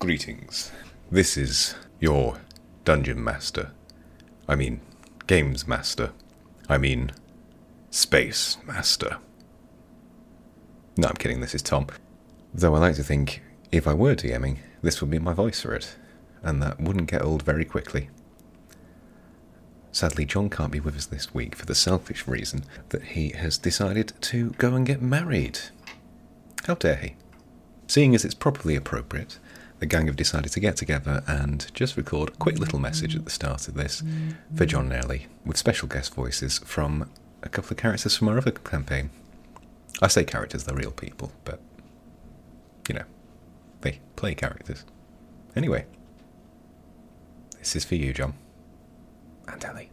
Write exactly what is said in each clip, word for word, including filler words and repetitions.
Greetings. This is your Dungeon Master. I mean, Games Master. I mean, Space Master. No, I'm kidding, this is Tom. Though I like to think, if I were DMing, this would be my voice for it, and that wouldn't get old very quickly. Sadly, John can't be with us this week for the selfish reason that he has decided to go and get married. How dare he? Seeing as it's properly appropriate, the gang have decided to get together and just record a quick little message at the start of this for John and Ellie, with special guest voices from a couple of characters from our other campaign. I say characters, they're real people, but, you know, they play characters. Anyway, this is for you, John. And Ellie.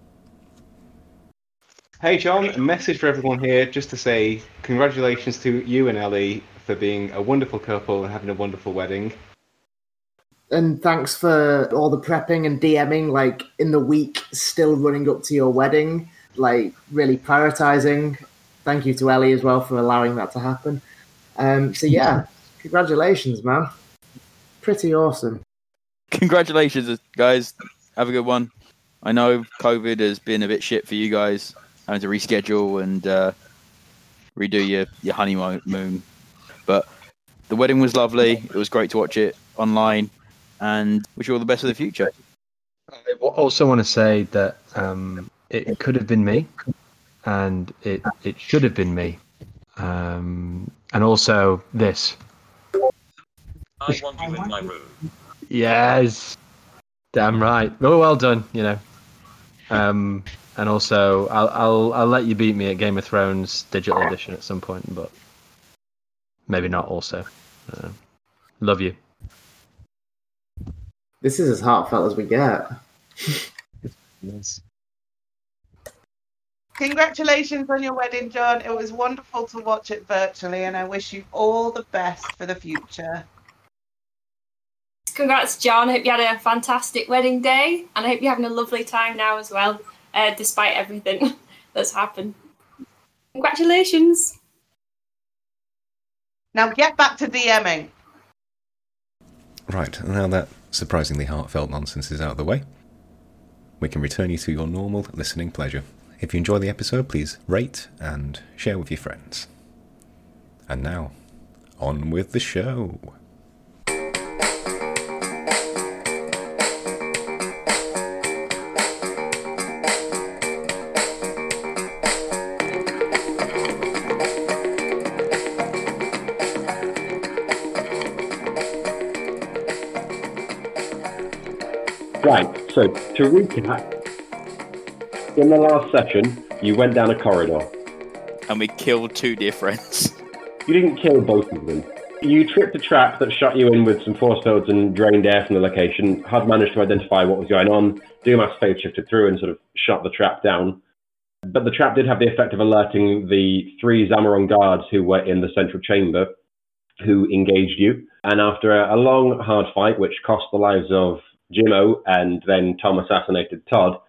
Hey John, a message for everyone here just to say congratulations to you and Ellie for being a wonderful couple and having a wonderful wedding. And thanks for all the prepping and DMing, like, in the week still running up to your wedding, like, really prioritising. Thank you to Ellie as well for allowing that to happen. Um, so, yeah, congratulations, man. Pretty awesome. Congratulations, guys. Have a good one. I know COVID has been a bit shit for you guys, having to reschedule and uh, redo your, your honeymoon. But the wedding was lovely. It was great to watch it online. And wish you all the best for the future. I also want to say that um, it could have been me, and it it should have been me, um, and also this. I want you in my room. Yes, damn right. Oh, well done. You know, um, and also I'll I'll I'll let you beat me at Game of Thrones Digital Edition at some point, but maybe not. Also, uh, love you. This is as heartfelt as we get. Yes. Congratulations on your wedding, John. It was wonderful to watch it virtually, and I wish you all the best for the future. Congrats, John. I hope you had a fantastic wedding day, and I hope you're having a lovely time now as well, uh, despite everything that's happened. Congratulations. Now get back to DMing. Right, now that surprisingly heartfelt nonsense is out of the way, we can return you to your normal listening pleasure. If you enjoy the episode, please rate and share with your friends. And now, on with the show. Right, so to recap, in the last session, you went down a corridor. And we killed two dear friends. You didn't kill both of them. You tripped a trap that shot you in with some force fields and drained air from the location. Had managed to identify what was going on. Dumas phase shifted through and sort of shot the trap down. But the trap did have the effect of alerting the three Zamoron guards who were in the central chamber, who engaged you. And after a, a long, hard fight, which cost the lives of Jimmo and then Tom assassinated Todd,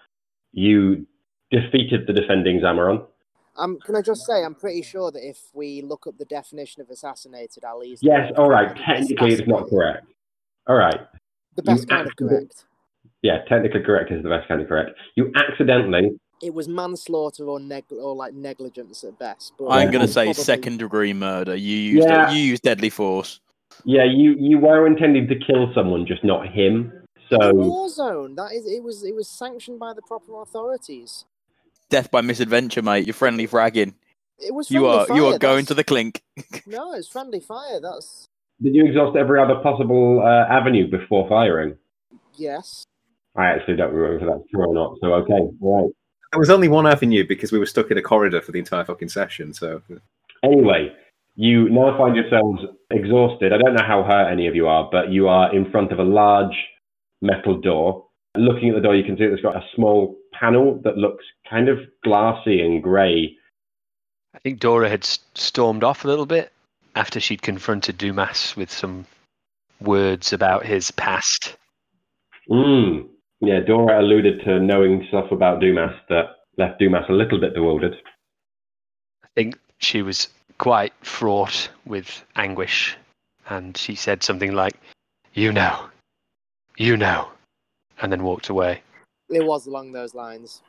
you defeated the defending Zamoron. Um, can I just say, I'm pretty sure that if we look up the definition of assassinated, I'll easily... Yes, all right, technically it's not correct. All right. The best You kind of accident- correct. Yeah, technically correct is the best kind of correct. You accidentally... It was manslaughter or neg- or like negligence at best. But I'm going to say probably- second degree murder. You used Yeah. you used deadly force. Yeah, you, you were intending to kill someone, just not him. The So, war zone. That is, it was it was sanctioned by the proper authorities. Death by misadventure, mate. You're friendly fragging. It was You friendly are fire. you are going that's- to the clink. No, it's friendly fire. That's did you exhaust every other possible uh, avenue before firing? yes. I actually don't remember if that's true or not, so okay, right. There was only one avenue because we were stuck in a corridor for the entire fucking session, so... Anyway, you now find yourselves exhausted. I don't know how hurt any of you are, but you are in front of a large metal door. Looking at the door, you can see that it's got a small panel that looks kind of glassy and grey. I think Dora had s- stormed off a little bit after she'd confronted Dumas with some words about his past. Mm. Yeah, Dora alluded to knowing stuff about Dumas that left Dumas a little bit bewildered. I think she was quite fraught with anguish, and she said something like, "You know, You know. And then walked away. It was along those lines.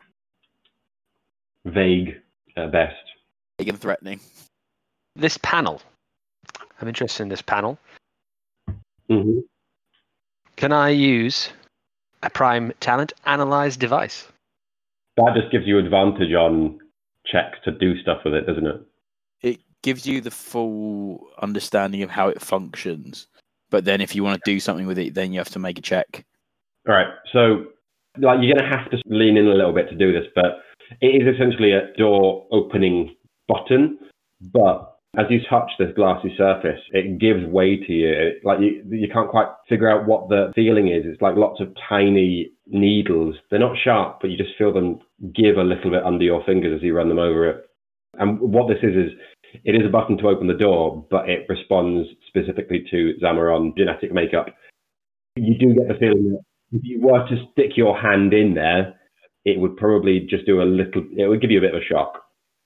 Vague at best. Vague and threatening. This panel. I'm interested in this panel. Mm-hmm. Can I use a Prime Talent Analyze device? That just gives you advantage on checks to do stuff with it, doesn't it? It gives you the full understanding of how it functions. But then if you want to do something with it, then you have to make a check. All right. So, like, you're going to have to lean in a little bit to do this, but it is essentially a door opening button. But as you touch this glassy surface, it gives way to you. It, like you, you can't quite figure out what the feeling is. It's like lots of tiny needles. They're not sharp, but you just feel them give a little bit under your fingers as you run them over it. And what this is is it is a button to open the door, but it responds specifically to Zamaron genetic makeup. You do get the feeling that if you were to stick your hand in there, it would probably just do a little. It would give you a bit of a shock.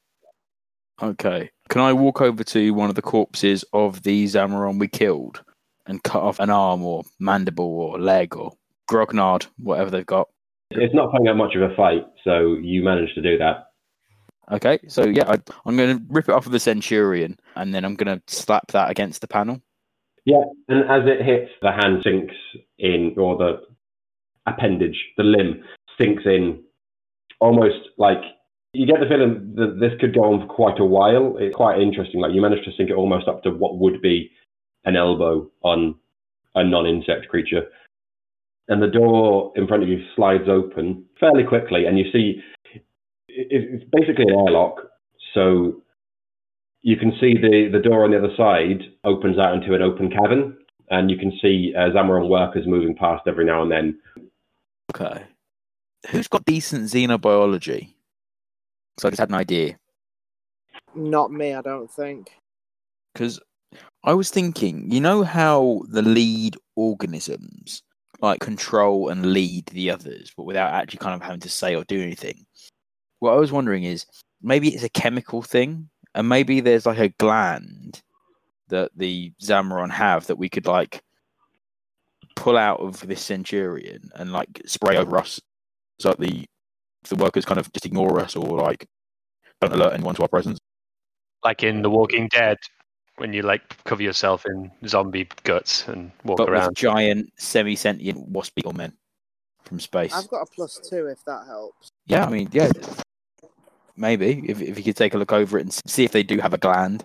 Okay. Can I walk over to one of the corpses of the Zamaron we killed and cut off an arm or mandible or leg or grognard, whatever they've got? It's not playing out much of a fight, so you managed to do that. Okay, so yeah, I, I'm going to rip it off of the Centurion and then I'm going to slap that against the panel. Yeah, and as it hits, the hand sinks in, or the appendage, the limb sinks in, almost like you get the feeling that this could go on for quite a while. It's quite interesting. Like you managed to sink it almost up to what would be an elbow on a non-insect creature. And the door in front of you slides open fairly quickly, and you see it's basically an airlock. So you can see the, the door on the other side opens out into an open cavern, and you can see uh, Zamaron workers moving past every now and then. Okay. Who's got decent xenobiology? So I just had an idea. Not me, I don't think. Because I was thinking, you know how the lead organisms like control and lead the others, but without actually kind of having to say or do anything? What I was wondering is maybe it's a chemical thing, and maybe there's like a gland that the Zamaron have that we could like pull out of this Centurion and like spray over us, so that the the workers kind of just ignore us or like don't alert anyone to our presence. Like in The Walking Dead, when you like cover yourself in zombie guts and walk but around. With giant semi-sentient wasp beetle men from space. I've got a plus two if that helps. Yeah, I mean, yeah, maybe if if you could take a look over it and see if they do have a gland.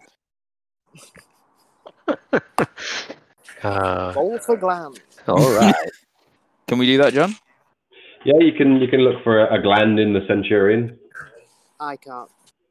uh, Roll for gland. All right. Can we do that, John? Yeah, you can you can look for a, a gland in the Centurion. I can't.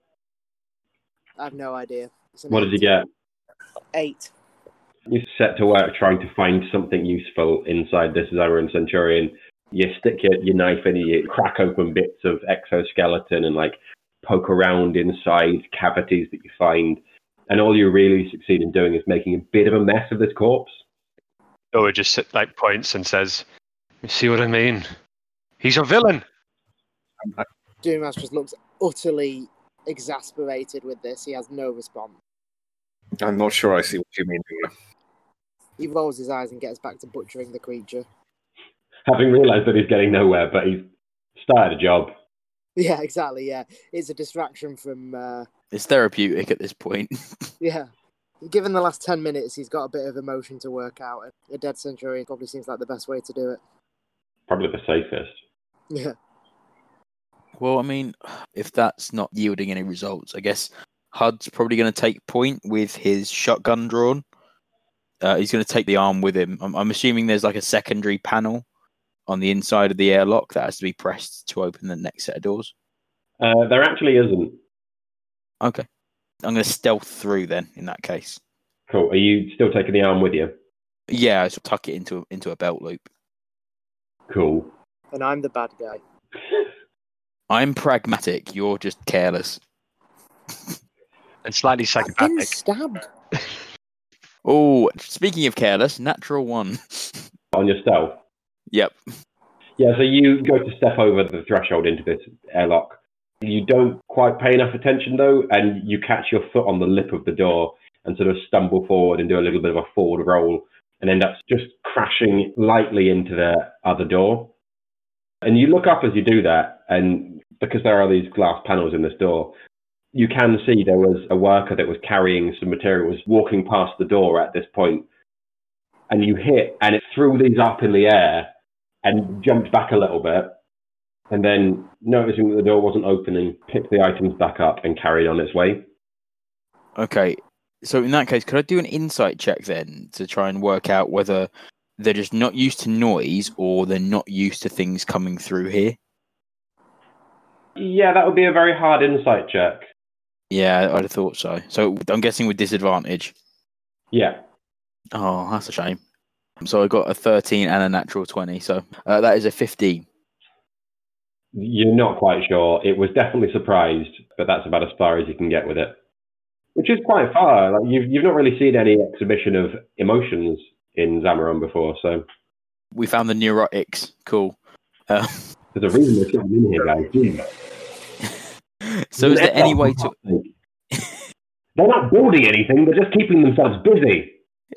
I have no idea. What did you get? Eight. You set to work trying to find something useful inside this Zamaron Centurion. You stick your, your knife in, you crack open bits of exoskeleton and like poke around inside cavities that you find. And all you really succeed in doing is making a bit of a mess of this corpse. Or it just like points and says, "You see what I mean? He's a villain." Dumas just looks utterly exasperated with this. He has no response. I'm not sure I see what you mean. He rolls his eyes and gets back to butchering the creature. Having realised that he's getting nowhere, but he's started a job. Yeah, exactly, yeah. It's a distraction from... Uh... It's therapeutic at this point. Yeah. Given the last ten minutes, he's got a bit of emotion to work out. A dead Centurion probably seems like the best way to do it. Probably the safest. Yeah. Well, I mean, if that's not yielding any results, I guess Hud's probably going to take point with his shotgun drawn. Uh, he's going to take the arm with him. I'm, I'm assuming there's like a secondary panel on the inside of the airlock that has to be pressed to open the next set of doors. Uh, there actually isn't. Okay. I'm going to stealth through then, in that case. Cool. Are you still taking the arm with you? Yeah, I shall tuck it into, into a belt loop. Cool. And I'm the bad guy. I'm pragmatic. You're just careless. And slightly I've been psychopathic. stabbed. Oh, speaking of careless, natural one. On your stealth? Yep. Yeah, so you go to step over the threshold into this airlock. You don't quite pay enough attention, though, and you catch your foot on the lip of the door and sort of stumble forward and do a little bit of a forward roll. and end up just crashing lightly into the other door. And you look up as you do that, and because there are these glass panels in this door, you can see there was a worker that was carrying some materials walking past the door at this point. And you hit, and it threw these up in the air and jumped back a little bit. And then, noticing that the door wasn't opening, picked the items back up and carried on its way. Okay, so in that case, could I do an insight check then to try and work out whether they're just not used to noise or they're not used to things coming through here? Yeah, that would be a very hard insight check. Yeah, I'd have thought so. So I'm guessing with disadvantage. Yeah. Oh, that's a shame. So I got a thirteen and a natural twenty, so uh, that is a fifteen. You're not quite sure. It was definitely surprised, but that's about as far as you can get with it. Which is quite far. Like you've you've not really seen any exhibition of emotions in Zamaron before, so we found the neurotics. Cool. Uh, There's a reason they're getting in here, guys. Jeez. So is there any way to... They're not building anything, they're just keeping themselves busy.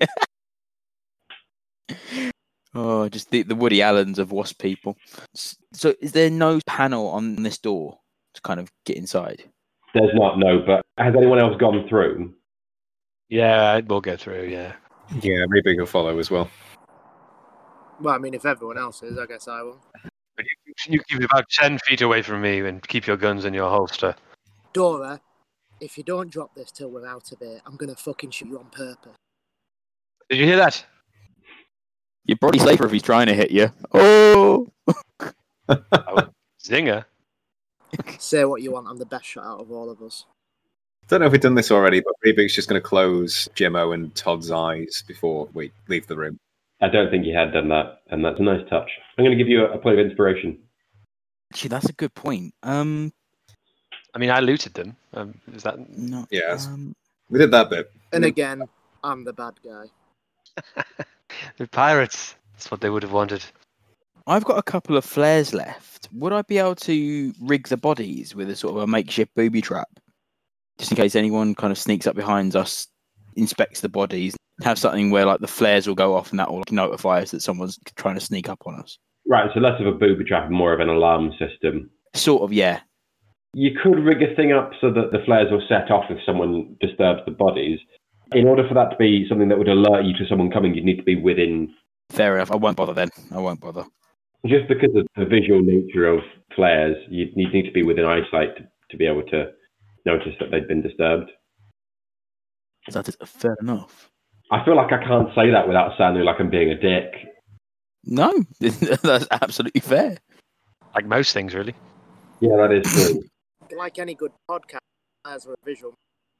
Oh, just the, the Woody Allens of Wasp people. So is there no panel on this door to kind of get inside? There's not, no, but has anyone else gone through? Yeah, we'll go through, yeah. Yeah, Rebig will follow as well. Well, I mean, if everyone else is, I guess I will. But you, you keep about ten feet away from me and keep your guns in your holster. Dora, if you don't drop this till we're out of here, I'm going to fucking shoot you on purpose. Did you hear that? You're probably safer if he's trying to hit you. Oh! Oh, zinger. Say what you want, I'm the best shot out of all of us. Don't know if we've done this already, but Rebig's just going to close Jimmo and Todd's eyes before we leave the room. I don't think you had done that, and that's a nice touch. I'm going to give you a, a point of inspiration. Actually, that's a good point. Um, I mean, I looted them. Um, is that no? Yes, um... we did that bit. And again, I'm the bad guy. They're pirates. That's what they would have wanted. I've got a couple of flares left. Would I be able to rig the bodies with a sort of a makeshift booby trap? Just in case anyone kind of sneaks up behind us, inspects the bodies, have something where like the flares will go off and that will like, notify us that someone's trying to sneak up on us. Right, so less of a booby trap and more of an alarm system. Sort of, yeah. You could rig a thing up so that the flares will set off if someone disturbs the bodies. In order for that to be something that would alert you to someone coming, you'd need to be within... Fair enough. I won't bother then. I won't bother. Just because of the visual nature of flares, you'd need to be within eyesight to, to be able to notice that they'd been disturbed. That is fair enough. I feel like I can't say that without sounding like I'm being a dick. No, that's absolutely fair. Like most things, really. Yeah, that is true. Like any good podcast, as a visual.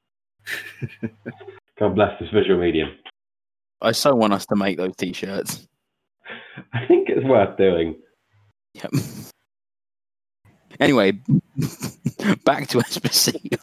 God bless this visual medium. I so want us to make those t-shirts. I think it's worth doing. Yep. Anyway, back to Esposito.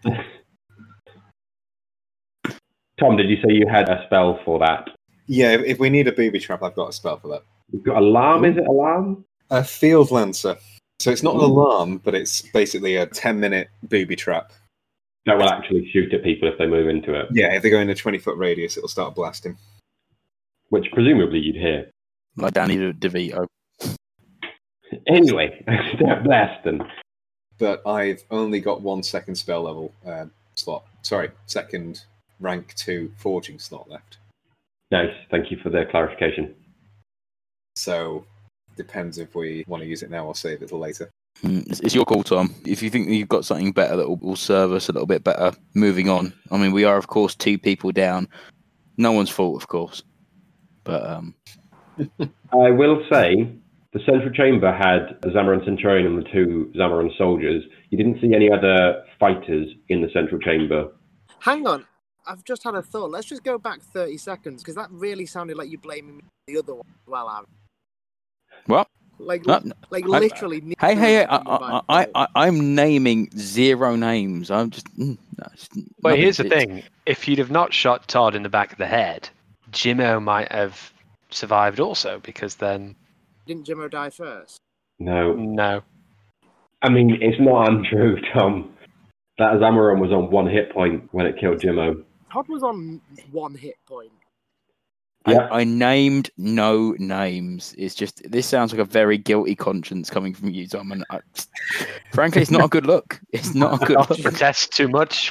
Tom, did you say you had a spell for that? Yeah, if, if we need a booby trap, I've got a spell for that. You've got alarm, is it alarm? A field lancer. So it's not an alarm, but it's basically a ten-minute booby trap. That will actually shoot at people if they move into it. Yeah, if they go in a twenty-foot radius, it'll start blasting. Which presumably you'd hear. Like Danny DeVito. Anyway, step blast them. But I've only got one second spell level uh, slot. Sorry, second rank two forging slot left. Nice, thank you for the clarification. So, depends if we want to use it now or save it till later. It's, it's your call, Tom. If you think you've got something better that will, will serve us a little bit better moving on. I mean, we are, of course, two people down. No one's fault, of course. But um... I will say, the central chamber had the Zamaron Centurion and the two Zamaron soldiers. You didn't see any other fighters in the central chamber. Hang on. I've just had a thought. Let's just go back thirty seconds, because that really sounded like you blaming me for the other one as well, Aaron. What? Like, No, like I- literally. Hey, hey, hey, I, I, I, I, I, I'm naming zero names. I'm just... Mm, no, it's But nothing- here's the it's- thing. If you'd have not shot Todd in the back of the head, Jimmo might have survived also, because then... Didn't Jimmo die first? No. No. I mean, it's not untrue, Tom. That Zamaron was on one hit point when it killed Jimmo. Todd was on one hit point. Yeah. I, I named no names. It's just this sounds like a very guilty conscience coming from you, Tom. And I, frankly, it's not a good look. It's not a good Not look. to protest too much.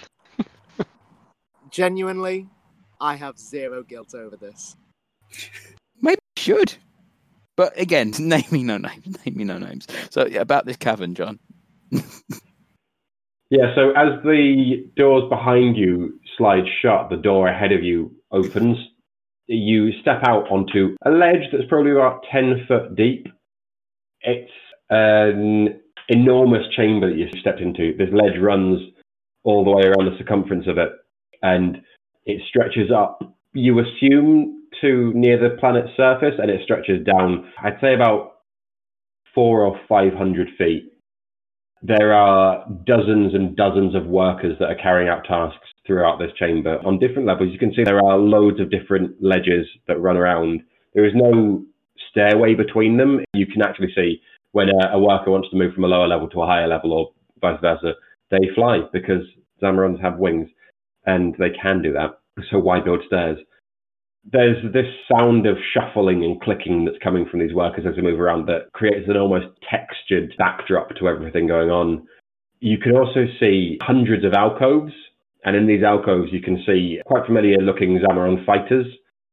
Genuinely, I have zero guilt over this. Maybe I should. But again, name me no names. Name me no names. So yeah, about this cavern, John. Yeah, so as the doors behind you slide shut, the door ahead of you opens. You step out onto a ledge that's probably about ten foot deep. It's an enormous chamber that you've stepped into. This ledge runs all the way around the circumference of it, and it stretches up, you assume, to near the planet's surface, and it stretches down, I'd say about four or five hundred feet. There are dozens and dozens of workers that are carrying out tasks throughout this chamber on different levels. You can see there are loads of different ledges that run around. There is no stairway between them. You can actually see when a, a worker wants to move from a lower level to a higher level or vice versa, they fly because Zamarons have wings and they can do that. So why build stairs? There's this sound of shuffling and clicking that's coming from these workers as they move around that creates an almost textured backdrop to everything going on. You can also see hundreds of alcoves, and in these alcoves you can see quite familiar looking Zamaron fighters.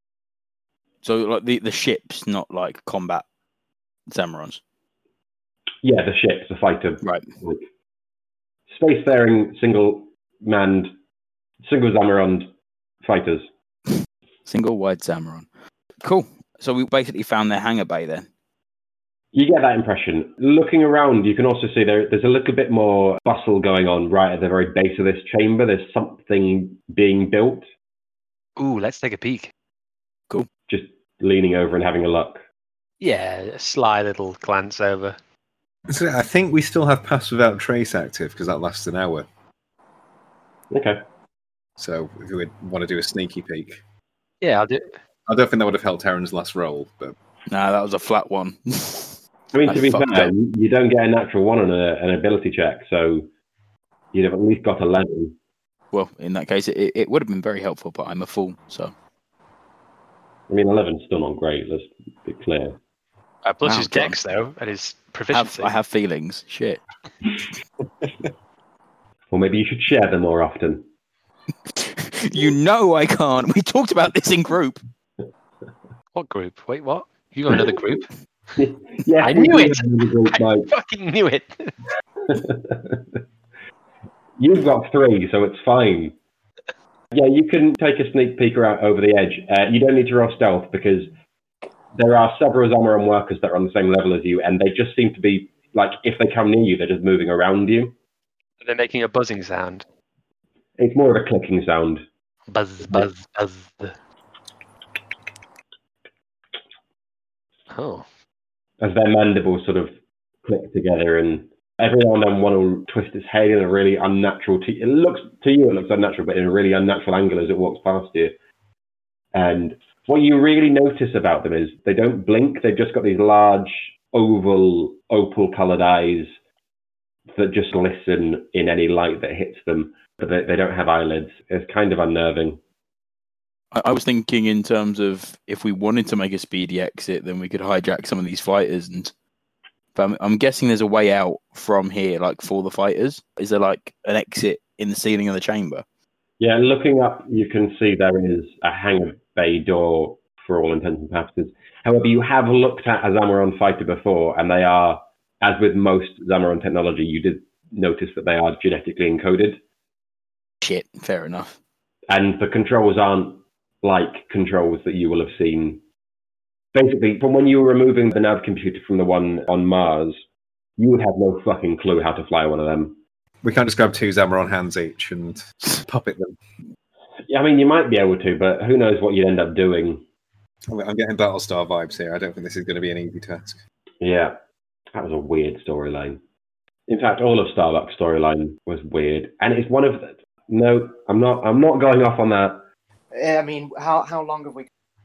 So like the, the ships, not like combat Zamarons. Yeah, the ships, the fighter. Right. Like, spacefaring, single-manned, single Zamaron fighters. Single wide Zamaron. Cool. So we basically found their hangar bay then. You get that impression. Looking around, you can also see there, there's a little bit more bustle going on right at the very base of this chamber. There's something being built. Ooh, let's take a peek. Cool. Just leaning over and having a look. Yeah, a sly little glance over. So I think we still have Pass Without Trace active because that lasts an hour. Okay. So if we would want to do a sneaky peek. Yeah, I'll do. I don't think that would have helped Aaron's last roll, but nah, that was a flat one. I mean, I to be fucked fair, up. you don't get a natural one on a, an ability check, so you'd have at least got eleven. Well, in that case, it, it would have been very helpful, but I'm a fool, so. I mean, eleven's still not great, let's be clear. Uh, plus Wow, his John. dex, though, and his I have, proficiency. I have feelings. Shit. Or maybe you should share them more often. You know I can't. We talked about this in group. What group? Wait, what? You got another group? Yeah, I knew it. Group, I Mike. fucking knew it. You've got three, so it's fine. Yeah, you can take a sneak peek around over the edge. Uh, you don't need to roll stealth because there are several Zamaron workers that are on the same level as you, and they just seem to be, like, if they come near you, they're just moving around you. They're making a buzzing sound. It's more of a clicking sound. Buzz, buzz, buzz. Oh. As their mandibles sort of click together, and every now and then one will twist its head in a really unnatural. T- it looks to you, it looks unnatural, but in a really unnatural angle as it walks past you. And what you really notice about them is they don't blink. They've just got these large, oval, opal-coloured eyes that just glisten in any light that hits them, but they, they don't have eyelids. It's kind of unnerving. I, I was thinking in terms of if we wanted to make a speedy exit, then we could hijack some of these fighters. And but I'm, I'm guessing there's a way out from here, like for the fighters. Is there like an exit in the ceiling of the chamber? Yeah, looking up, you can see there is a hangar bay door for all intents and purposes. However, you have looked at a Zamaron fighter before, and they are, as with most Zamaron technology, you did notice that they are genetically encoded. Shit, fair enough. And the controls aren't like controls that you will have seen. Basically, from when you were removing the nav computer from the one on Mars, you would have no fucking clue how to fly one of them. we can't just grab two Zamaron hands each and puppet them. Yeah, I mean, you might be able to, but who knows what you'd end up doing. I'm getting Battlestar vibes here. I don't think this is going to be an easy task. Yeah, that was a weird storyline. In fact, all of Starbuck's storyline was weird, and it's one of the... No, I'm not. I'm not going off on that. I mean, how how long have we?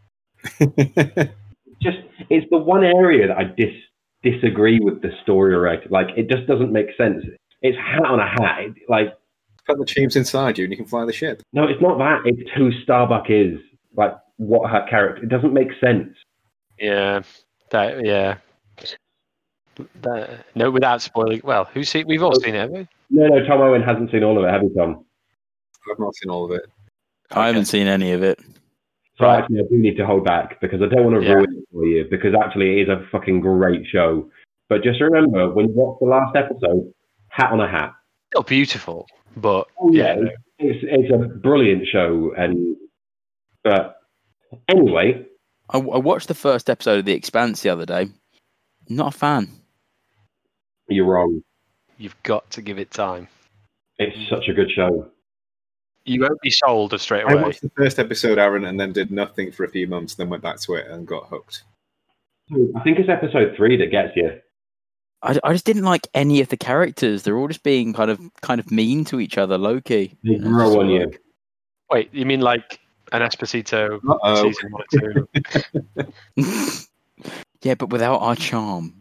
Just, it's the one area that I dis disagree with the story right. Like, it just doesn't make sense. It's hat on a hat. It, like, put the tubes inside you and you can fly the ship. No, it's not that. It's who Starbuck is. Like, what her character. It doesn't make sense. Yeah, that yeah. That, no, without spoiling. Well, who's seen? We've all seen it, haven't we? No, no. Tom Owen hasn't seen all of it, have you, Tom? I've not seen all of it. I haven't seen any of it. So actually, I do need to hold back because I don't want to Yeah. ruin it for you. Because actually, it is a fucking great show. But just remember, when you watch the last episode, hat on a hat. Still beautiful, but Oh yeah, yeah, no. it's it's a brilliant show. And but anyway, I, I watched the first episode of The Expanse the other day. Not a fan. you're wrong. You've got to give it time. It's such a good show. You won't be sold straight I away. watched the first episode, Aaron, and then did nothing for a few months, then went back to it and got hooked. I think it's episode three that gets you. I, I just didn't like any of the characters. They're all just being kind of kind of mean to each other, low key. They grow on you. Wait, you mean like an Esposito Uh-oh. season one or two? Yeah, but without our charm.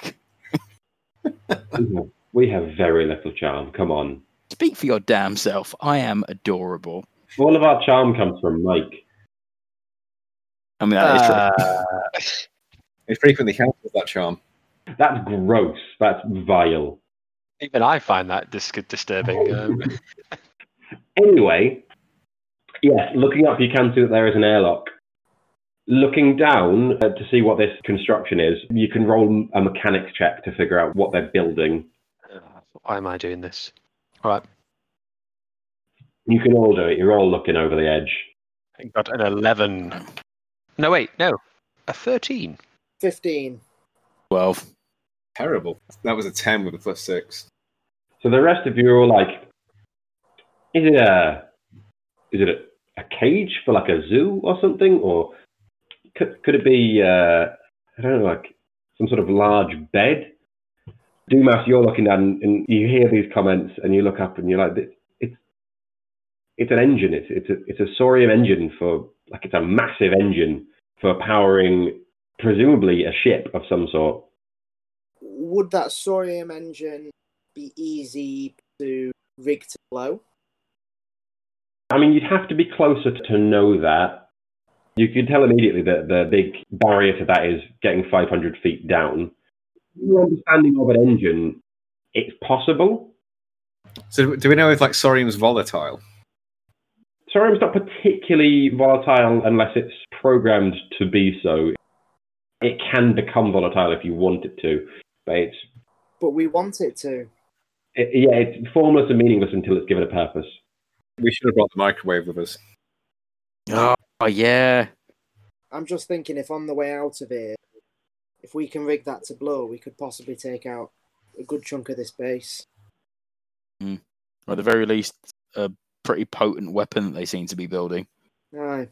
We have very little charm. Come on. Speak for your damn self. I am adorable. All of our charm comes from Mike. I mean, that is true. Uh, It frequently cancels that charm. That's gross. That's vile. even I find that dis- disturbing. Um, Anyway, yes, looking up, you can see that there is an airlock. Looking down uh, to see what this construction is, you can roll a mechanics check to figure out what they're building. why am I doing this? All right, You can all do it. You're all looking over the edge. I got an eleven. No, wait, no, a thirteen. Fifteen. twelve. Terrible. That was a ten with a plus six. So the rest of you are all like, is it a, is it a, a cage for like a zoo or something? Or could, could it be, uh, I don't know, like some sort of large bed? Dumas, you're looking down and you hear these comments and you look up and you're like, it's, it's an engine. It's, it's a, it's a Saurium engine for, like it's a massive engine for powering presumably a ship of some sort. Would that Saurium engine be easy to rig to blow? I mean, you'd have to be closer to know that. You could tell immediately that the big barrier to that is getting five hundred feet down. Your understanding of an engine, it's possible. So do we know if like Saurium's volatile? Saurium's not particularly volatile unless it's programmed to be so. It can become volatile if you want it to, but it's But we want it to. it, yeah, it's formless and meaningless until it's given a purpose. We should have brought the microwave with us. Oh, yeah. I'm just thinking if on the way out of here, if we can rig that to blow, we could possibly take out a good chunk of this base. Mm. Or at the very least, a pretty potent weapon that they seem to be building. Aye.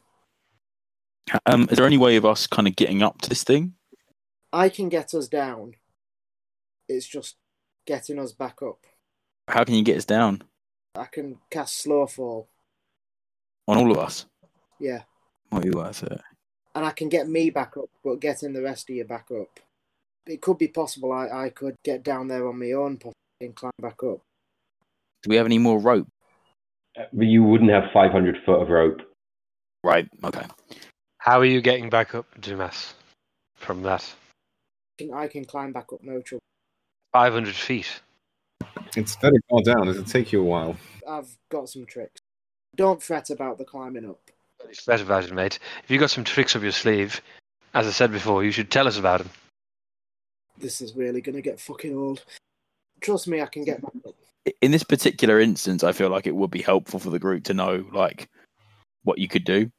Um, is there any way of us kind of getting up to this thing? I can get us down. It's just getting us back up. How can you get us down? I can cast slow fall. On all of us? Yeah. Might be worth it. And I can get me back up, but getting the rest of you back up. It could be possible I, I could get down there on my own possibly and climb back up. Do we have any more rope? You wouldn't have five hundred foot of rope. Right, okay. How are you getting back up, Dumas, from that? I can, I can climb back up, no trouble. five hundred feet. It's very far down. It'll take you a while. I've got some tricks. Don't fret about the climbing up. It's better about it, mate. If you got some tricks up your sleeve, as I said before, you should tell us about them. This is really going to get fucking old. Trust me, I can get back up. In this particular instance, I feel like it would be helpful for the group to know, like, what you could do.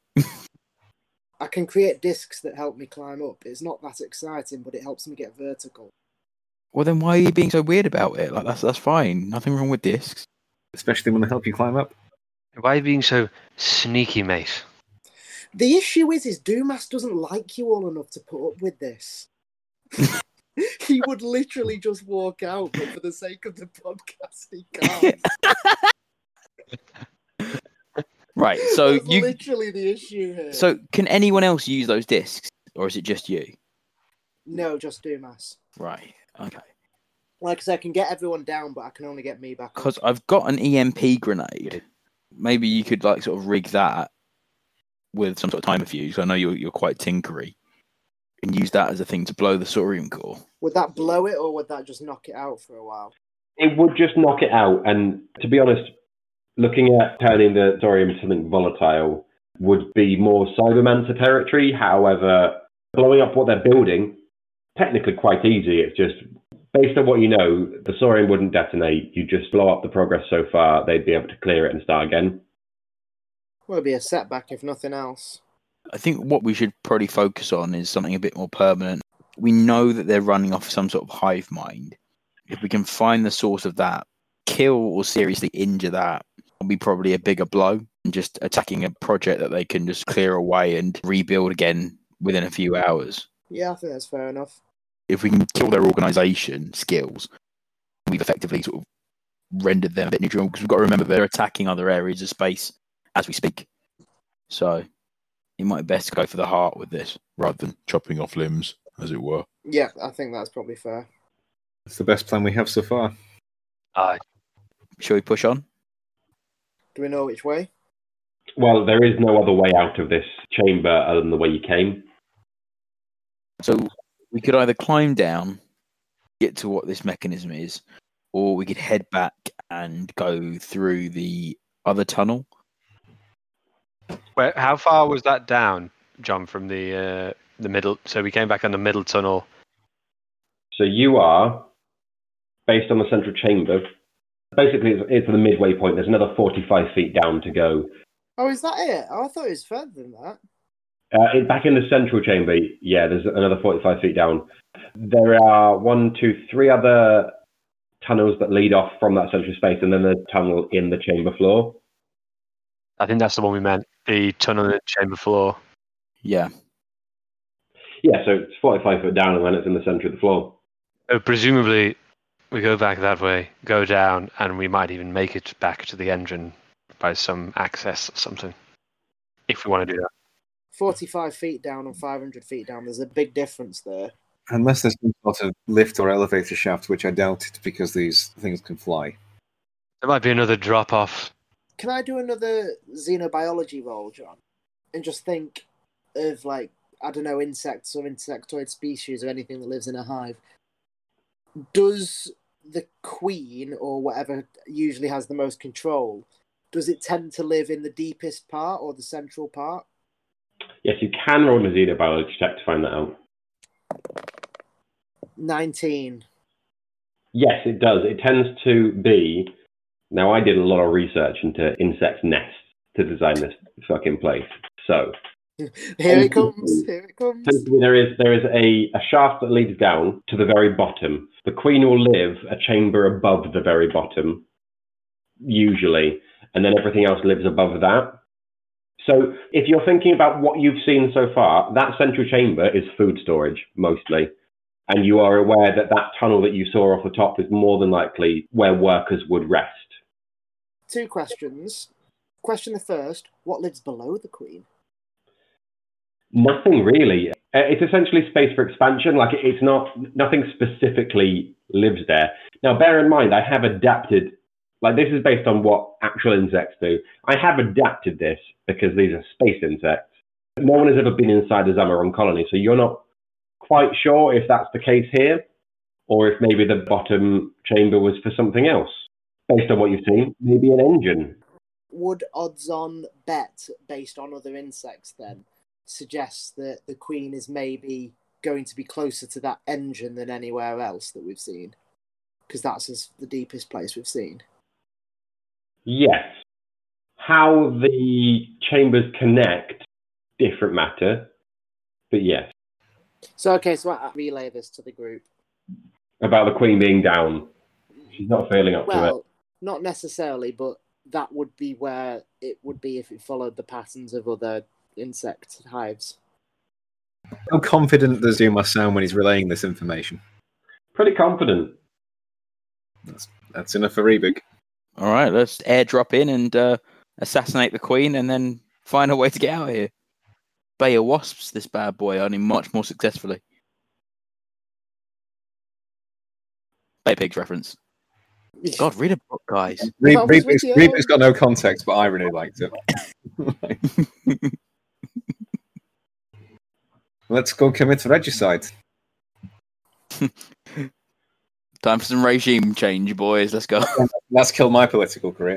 I can create discs that help me climb up. It's not that exciting, but it helps me get vertical. Well, then why are you being so weird about it? Like, that's that's fine. Nothing wrong with discs. Especially when they help you climb up. Why are you being so sneaky, mate? The issue is, is Dumas doesn't like you all enough to put up with this. He would literally just walk out, but for the sake of the podcast, he can't. Right, so That's you... literally the issue here. So, can anyone else use those discs? Or is it just you? No, just Dumas. Right, okay. Like I said, I can get everyone down, but I can only get me back up. Because I've got an E M P grenade. Maybe you could, like, sort of rig that. with some sort of timer fuse. I know you're you're quite tinkery, and use that as a thing to blow the Saurian core. Would that blow it, or would that just knock it out for a while? It would just knock it out. And to be honest, looking at turning the thorium into something volatile would be more Cybermancer territory. However, blowing up what they're building, technically quite easy. It's just, based on what you know, the Saurian wouldn't detonate. You just blow up the progress so far, they'd be able to clear it and start again. Well, it'd be a setback if nothing else. I think what we should probably focus on is something a bit more permanent. We know that they're running off some sort of hive mind. If we can find the source of that, kill or seriously injure that, will be probably a bigger blow than just attacking a project that they can just clear away and rebuild again within a few hours. Yeah, I think that's fair enough. If we can kill their organisation skills, we've effectively sort of rendered them a bit neutral, because we've got to remember they're attacking other areas of space as we speak. So it might be best to go for the heart with this, rather than chopping off limbs, as it were. Yeah, I think that's probably fair. It's the best plan we have so far. Aye. Shall we push on? Do we know which way? Well, there is no other way out of this chamber other than the way you came. So we could either climb down, get to what this mechanism is, or we could head back and go through the other tunnel. Where, how far was that down, John, from the uh, the middle? So we came back on the middle tunnel. So you are, based on the central chamber, basically it's, it's the midway point. There's another forty-five feet down to go. Oh, is that it? Oh, I thought it was further than that. Uh, it, back in the central chamber, yeah, there's another forty-five feet down. There are one, two, three other tunnels that lead off from that central space, and then the tunnel in the chamber floor. I think that's the one we meant. The tunnel in the chamber floor. Yeah. Yeah, so it's forty-five foot down, and then it's in the centre of the floor. Uh, presumably, we go back that way, go down, and we might even make it back to the engine by some access or something, if we want to do that. forty-five feet down and five hundred feet down, there's a big difference there. Unless there's some sort of lift or elevator shaft, which I doubt it, because these things can fly. There might be another drop-off. Can I do another xenobiology roll, John? And just think of, like, I don't know, insects or insectoid species or anything that lives in a hive. Does the queen, or whatever usually has the most control, does it tend to live in the deepest part or the central part? Yes, you can roll a xenobiology check to find that out. nineteen. Yes, it does. It tends to be... Now, I did a lot of research into insect nests to design this fucking place. So... Here it comes. Here it comes. There is there is a, a shaft that leads down to the very bottom. The queen will live a chamber above the very bottom, usually, and then everything else lives above that. So if you're thinking about what you've seen so far, that central chamber is food storage, mostly. And you are aware that that tunnel that you saw off the top is more than likely where workers would rest. Two questions. Question the first, what lives below the queen? Nothing really. It's essentially space for expansion. Like, it's not, nothing specifically lives there. Now, bear in mind, I have adapted, like, this is based on what actual insects do. I have adapted this because these are space insects. No one has ever been inside a Zamaron colony, so you're not quite sure if that's the case here, or if maybe the bottom chamber was for something else. Based on what you've seen, maybe an engine. Would odds-on bet, based on other insects then, suggests that the queen is maybe going to be closer to that engine than anywhere else that we've seen? Because that's as the deepest place we've seen. Yes. How the chambers connect, different matter, but yes. So, okay, so I relay this to the group. About the queen being down. She's not feeling up well, to it. Not necessarily, but that would be where it would be if it followed the patterns of other insect hives. How confident does Zuma sound when he's relaying this information? Pretty confident. That's, that's enough for Rebig. All right, let's airdrop in and uh, assassinate the queen and then find a way to get out of here. Bayer wasps this bad boy, only much more successfully. Bay Pigs reference. God, read a book, guys. Rebig's got no context, but I really liked it. Let's go commit regicide. Time for some regime change, boys. Let's go. Let's kill my political career.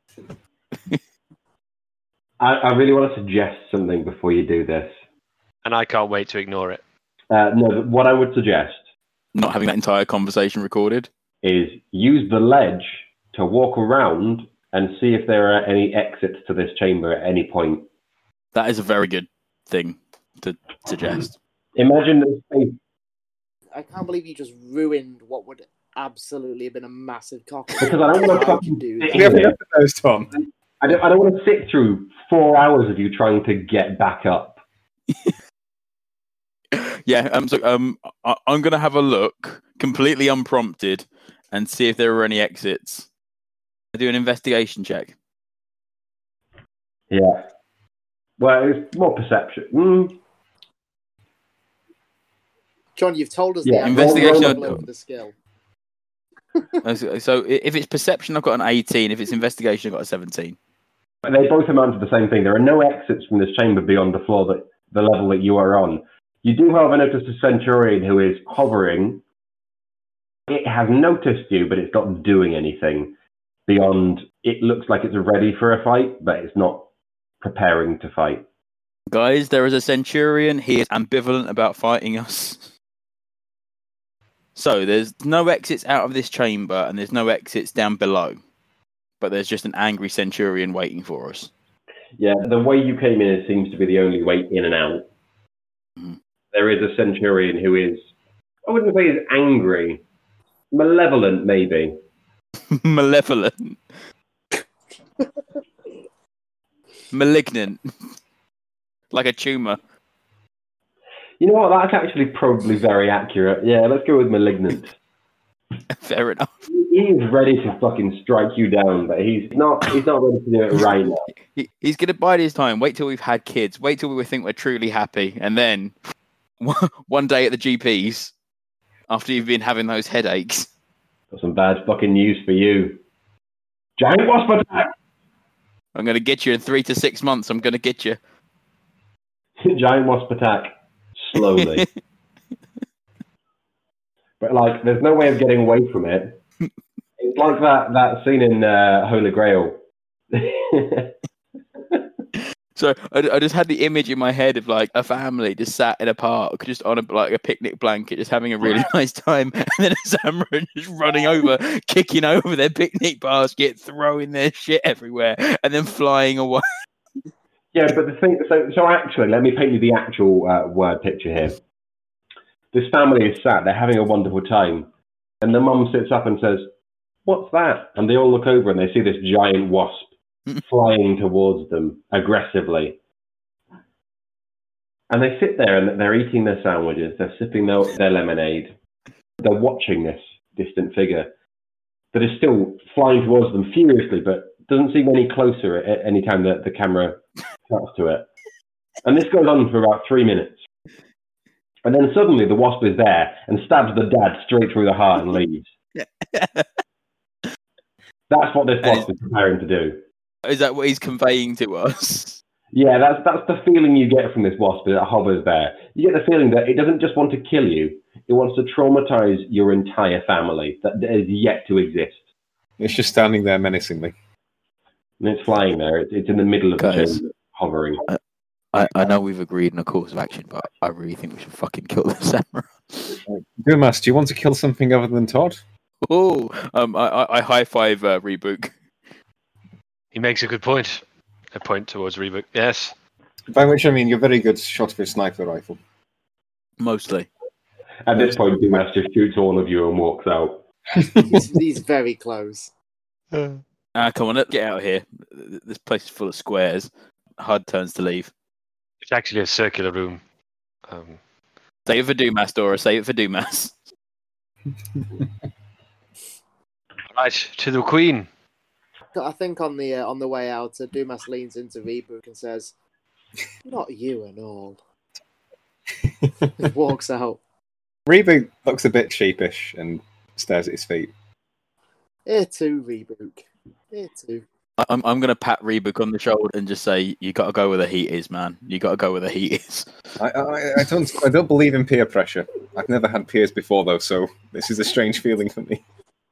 I, I really want to suggest something before you do this. And I can't wait to ignore it. Uh, no, what I would suggest Not having that entire conversation recorded. is use the ledge to walk around and see if there are any exits to this chamber at any point. That is a very good thing to suggest. Imagine this space. I can't believe you just ruined what would absolutely have been a massive cock. Because I don't want to Why'd fucking you do sit that? We have here. enough of those, Tom. I don't, I don't want to sit through four hours of you trying to get back up. Yeah, um, so um, I- I'm going to have a look, completely unprompted, and see if there are any exits. I do an investigation check. Yeah. Well, it's more perception. Mm. John, you've told us Yeah, the investigation- level over the skill. Uh, So so i- if it's perception, I've got an eighteen. If it's investigation, I've got a seventeen. They both amount to the same thing. There are no exits from this chamber beyond the floor that the level that you are on. You do, however, notice a centurion who is hovering. It has noticed you, but it's not doing anything beyond. It looks like it's ready for a fight, but it's not preparing to fight. Guys, there is a centurion. He is ambivalent about fighting us. So there's no exits out of this chamber, and there's no exits down below. But there's just an angry centurion waiting for us. Yeah, the way you came in it seems to be the only way in and out. Mhm. There is a centurion who is, I wouldn't say is angry, malevolent maybe. Malevolent. Malignant. Like a tumour. You know what? That's actually probably very accurate. Yeah, let's go with malignant. Fair enough. He is ready to fucking strike you down, but he's not. He's not ready to do it right now. He, he's going to bide his time. Wait till we've had kids. Wait till we think we're truly happy. And then one day at the G P's, after you've been having those headaches. Got some bad fucking news for you. Giant wasp attack. I'm going to get you in three to six months. I'm going to get you. Giant wasp attack. Slowly. But like, there's no way of getting away from it. It's like that that scene in uh, Holy Grail. So I, I just had the image in my head of like a family just sat in a park, just on a like a picnic blanket, just having a really nice time, and then a samurai just running over, kicking over their picnic basket, throwing their shit everywhere, and then flying away. Yeah, but the thing, so so actually, let me paint you the actual uh, word picture here. This family is sat, they're having a wonderful time, and the mum sits up and says, "What's that?" And they all look over and they see this giant wasp flying towards them aggressively. And they sit there and they're eating their sandwiches, they're sipping their, their lemonade, they're watching this distant figure that is still flying towards them furiously, but doesn't seem any closer at any time that the camera cuts to it. And this goes on for about three minutes. And then suddenly the wasp is there and stabs the dad straight through the heart and leaves. That's what this wasp is preparing to do. Is that what he's conveying to us? Yeah, that's that's the feeling you get from this wasp that hovers there. You get the feeling that it doesn't just want to kill you, it wants to traumatize your entire family that is yet to exist. It's just standing there menacingly. And it's flying there. It's, it's in the middle of the Guys. chamber, hovering. I, I know we've agreed on a course of action, but I really think we should fucking kill the samurai. Gumas, do you want to kill something other than Todd? Oh, um, I, I, I high five uh, Rebook. He makes a good point. A point towards Rebook. Yes. By which I mean you're very good shot of a sniper rifle. Mostly. At this point, Dumas just shoots all of you and walks out. he's, he's very close. Ah, come on, let's get out of here. This place is full of squares. Hard turns to leave. It's actually a circular room. Um, Save it for Dumas, Dora. Save it for Dumas. right, to the Queen. I think on the uh, on the way out, uh, Dumas leans into Rebook and says, "Not you and all." He walks out. Reboot looks a bit sheepish and stares at his feet. Here too, Rebook. Here too. I'm I'm gonna pat Reebok on the shoulder and just say, "You got to go where the heat is, man. You got to go where the heat is." I, I, I don't I don't believe in peer pressure. I've never had peers before though, so this is a strange feeling for me.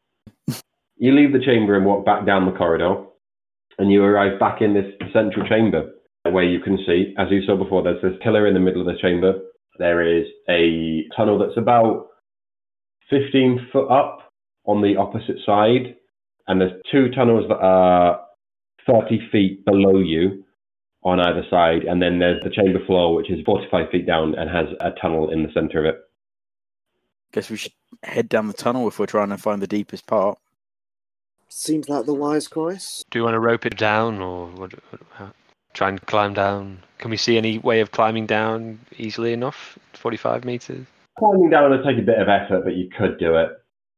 You leave the chamber and walk back down the corridor, and you arrive back in this central chamber where you can see, as you saw before, there's this pillar in the middle of the chamber. There is a tunnel that's about fifteen foot up on the opposite side, and there's two tunnels that are thirty feet below you on either side, and then there's the chamber floor, which is forty-five feet down and has a tunnel in the center of it. Guess we should head down the tunnel if we're trying to find the deepest part. Seems like the wise choice. Do you want to rope it down, or what, what, how, try and climb down? Can we see any way of climbing down easily enough? forty-five meters? Climbing down would take a bit of effort, but you could do it.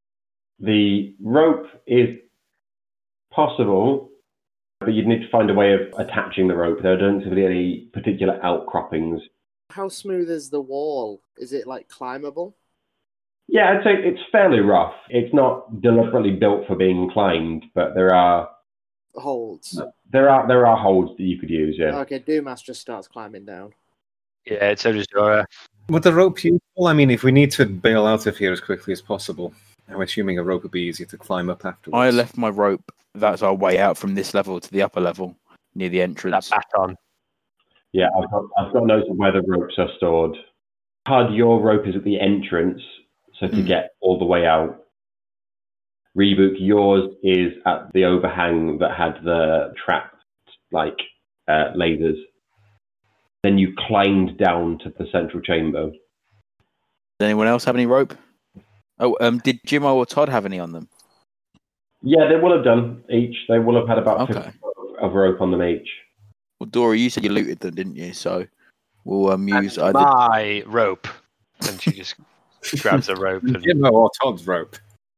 The rope is possible, but you'd need to find a way of attaching the rope. There don't seem to be any particular outcroppings. How smooth is the wall? Is it like climbable? Yeah, I'd say it's fairly rough. It's not deliberately built for being climbed, but there are Holds. there are there are holds that you could use. Yeah. Okay, Dumas just starts climbing down. Yeah, so does Dora. Would the rope useful? I mean, if we need to bail out of here as quickly as possible, I'm assuming a rope would be easier to climb up afterwards. I left my rope. That's our way out from this level to the upper level near the entrance. That baton. Yeah, I've got I've got notes of where the ropes are stored. Hard, your rope is at the entrance, so to Mm. get all the way out. Rebook, yours is at the overhang that had the trapped like uh, lasers. Then you climbed down to the central chamber. Does anyone else have any rope? Oh, um, did Jimmo or Todd have any on them? Yeah, they will have done each. They will have had about Okay. fifty of rope on them each. Well, Dora, you said you looted them, didn't you? So we'll um, use either. My rope. And she just grabs a rope. And, Jimmo or Todd's rope.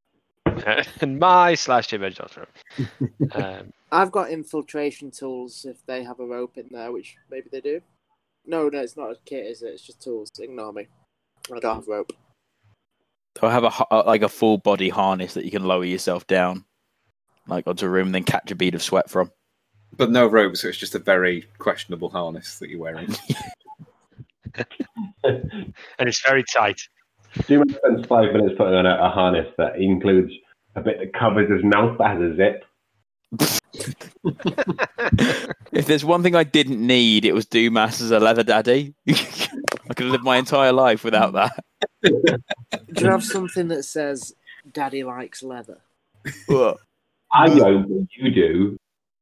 and my slash Jimmo John's rope. Um, I've got infiltration tools if they have a rope in there, which maybe they do. No, no, it's not a kit, is it? It's just tools. Ignore me. I don't have rope. They'll have a ha- like a full body harness that you can lower yourself down, like onto a room, and then catch a bead of sweat from. But no rope, so it's just a very questionable harness that you're wearing. and it's very tight. Do you spend five minutes putting on a, a harness that includes a bit that covers his mouth but has a zip? If there's one thing I didn't need, it was Dumas as a leather daddy. I could have lived my entire life without that. Do you have something that says "Daddy likes leather"? I don't, but you do.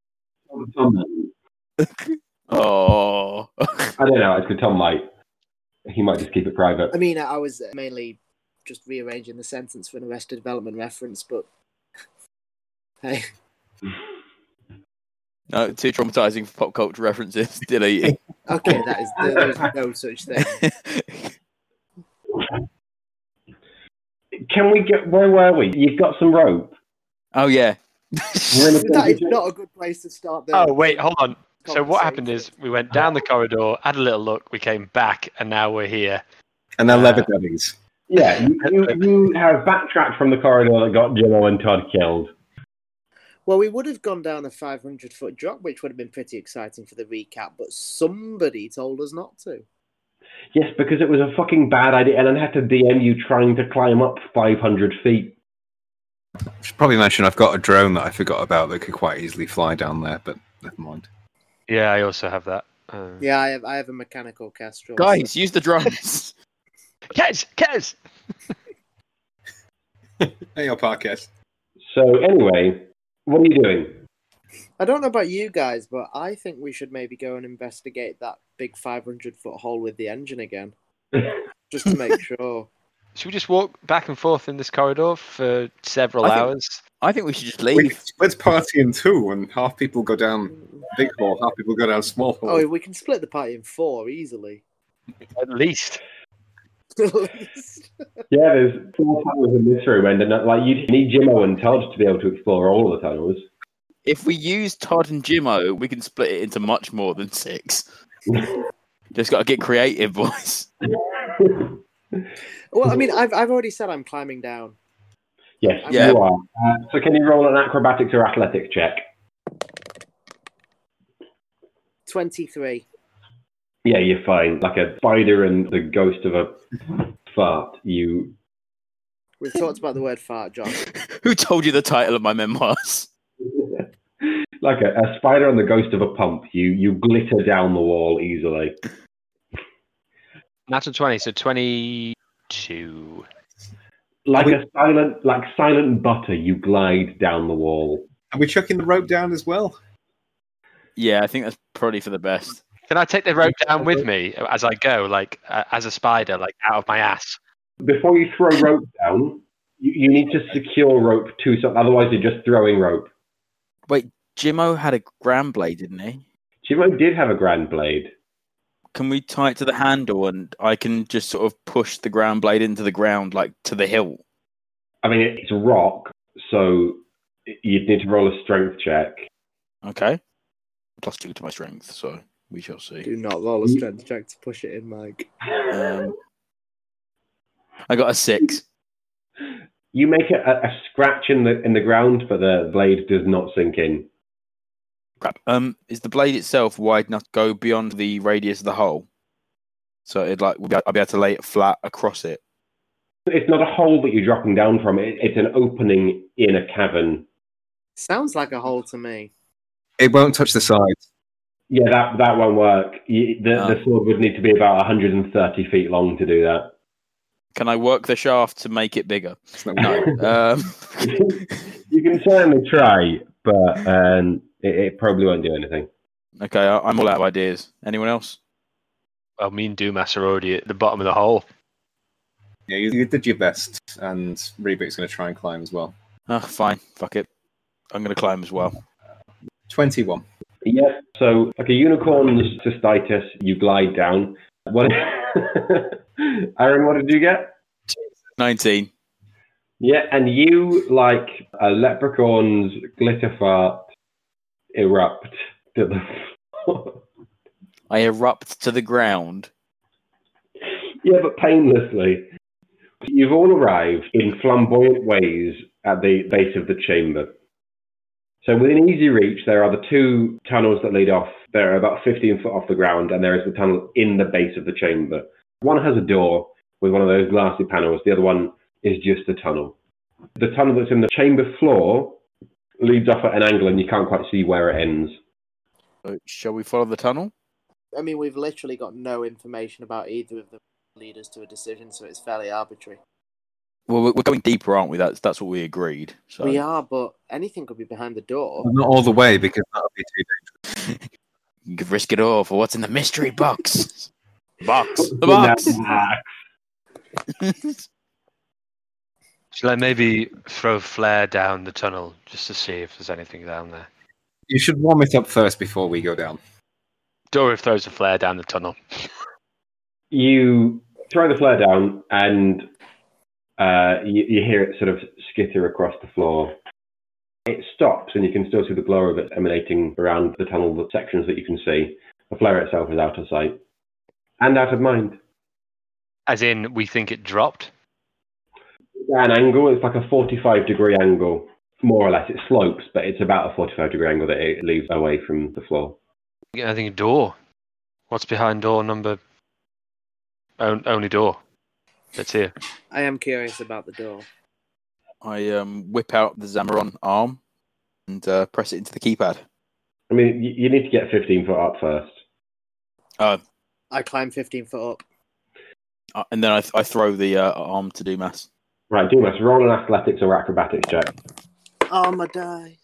Oh, I don't know. It's good. Tom might. He might just keep it private. I mean, I was mainly just rearranging the sentence for an Arrested Development reference, but hey. No, too traumatizing for pop culture references. Delete. Okay, that is there is no such thing. Can we get? Where were we? You've got some rope. Oh yeah. That is not a good place to start. The Oh, wait, hold on. So what happened is we went down the corridor, had a little look, we came back, and now we're here. And they're Uh, leather daddies. Yeah, you, you, you have backtracked from the corridor that got Jimmo and Todd killed. Well, we would have gone down a five hundred foot drop, which would have been pretty exciting for the recap, but somebody told us not to. Yes, because it was a fucking bad idea, and I had to D M you trying to climb up five hundred feet. I should probably mention I've got a drone that I forgot about that could quite easily fly down there, but never mind. Yeah, I also have that. Uh, Yeah, I have I have a mechanical Kestrel. Guys, use the drones. Kez! Kez! Hey, your podcast. So anyway, what are you doing? I don't know about you guys, but I think we should maybe go and investigate that big five hundred foot hole with the engine again. Just to make sure. Should we just walk back and forth in this corridor for several I think- hours? I think we should just We, leave. let's party in two, and half people go down big hole, half people go down small hole. Oh, we can split the party in four easily. At least. At least. Yeah, there's four tunnels in this room, and uh, like you need Jimmo and Todd to be able to explore all of the tunnels. If we use Todd and Jimmo, we can split it into much more than six. Just got to get creative, boys. Well, I mean, I've I've already said I'm climbing down. Yes, Yeah. you are. Uh, so can you roll an acrobatics or athletics check? twenty-three. Yeah, you're fine. Like a spider and the ghost of a fart. You. We've talked about the word fart, John. Who told you the title of my memoirs? Like a, a spider and the ghost of a pump. You you glitter down the wall easily. Natural twenty, so twenty-two. Like we, a silent, like silent butter, you glide down the wall. Are we chucking the rope down as well? Yeah, I think that's probably for the best. Can I take the rope down with me as I go, like uh, as a spider, like out of my ass? Before you throw rope down, you, you need to secure rope to something. Otherwise, you're just throwing rope. Wait, Jimmo had a grand blade, didn't he? Jimmo did have a grand blade. Can we tie it to the handle and I can just sort of push the ground blade into the ground, like to the hilt? I mean, it's a rock, so you'd need to roll a strength check. Okay. Plus two to my strength, so we shall see. Do not roll a strength check to push it in, Mike. Um, I got a six. You make a, a scratch in the in the ground, but the blade does not sink in. Crap. Um, is the blade itself wide enough to go beyond the radius of the hole? So it like I'll be able to lay it flat across it. It's not a hole that you're dropping down from. It, it's an opening in a cavern. Sounds like a hole to me. It won't touch the sides. Yeah, that that won't work. You, the, Oh. the sword would need to be about one hundred thirty feet long to do that. Can I work the shaft to make it bigger? No. um, You can certainly try, but um, it, it probably won't do anything. okay, I, I'm all out of ideas. Anyone else? Well, me and Dumas are already at the bottom of the hole. Yeah, you, you did your best, and Reboot's going to try and climb as well. Oh, fine. Fuck it. I'm going to climb as well. twenty-one. Yeah, so like a unicorn's cystitis, you glide down. What? Aaron, what did you get? nineteen. Yeah, and you, like a leprechaun's glitter fart, erupt to the floor. I erupt to the ground. Yeah, but painlessly. You've all arrived in flamboyant ways at the base of the chamber. So within easy reach, there are the two tunnels that lead off. They're about fifteen foot off the ground, and there is the tunnel in the base of the chamber. One has a door with one of those glassy panels. The other one is just a tunnel. The tunnel that's in the chamber floor leads off at an angle, and you can't quite see where it ends. So shall we follow the tunnel? I mean, we've literally got no information about either of the leaders to a decision, so it's fairly arbitrary. Well, we're we're going deeper, aren't we? That's that's what we agreed. So. We are, but anything could be behind the door. Not all the way, because that would be too dangerous. You could risk it all for what's in the mystery box. Box. The box. Shall I maybe throw a flare down the tunnel just to see if there's anything down there? You should warm it up first before we go down. Dora throws a flare down the tunnel. You throw the flare down, and uh, you, you hear it sort of skitter across the floor. It stops, and you can still see the glow of it emanating around the tunnel, the sections that you can see. The flare itself is out of sight and out of mind. As in, we think it dropped? At an angle, it's like a forty-five degree angle, more or less. It slopes, but it's about a forty-five degree angle that it leaves away from the floor. Yeah, I think a door. What's behind door number? On- only door. That's here. I am curious about the door. I um, whip out the Zamaron arm and uh, press it into the keypad. I mean, you, you need to get fifteen foot up first. Uh, I climb fifteen foot up. uh, and then I, th- I throw the uh, arm to Dumas. Right, Dumas, roll an athletics or acrobatics check. Oh, my dice.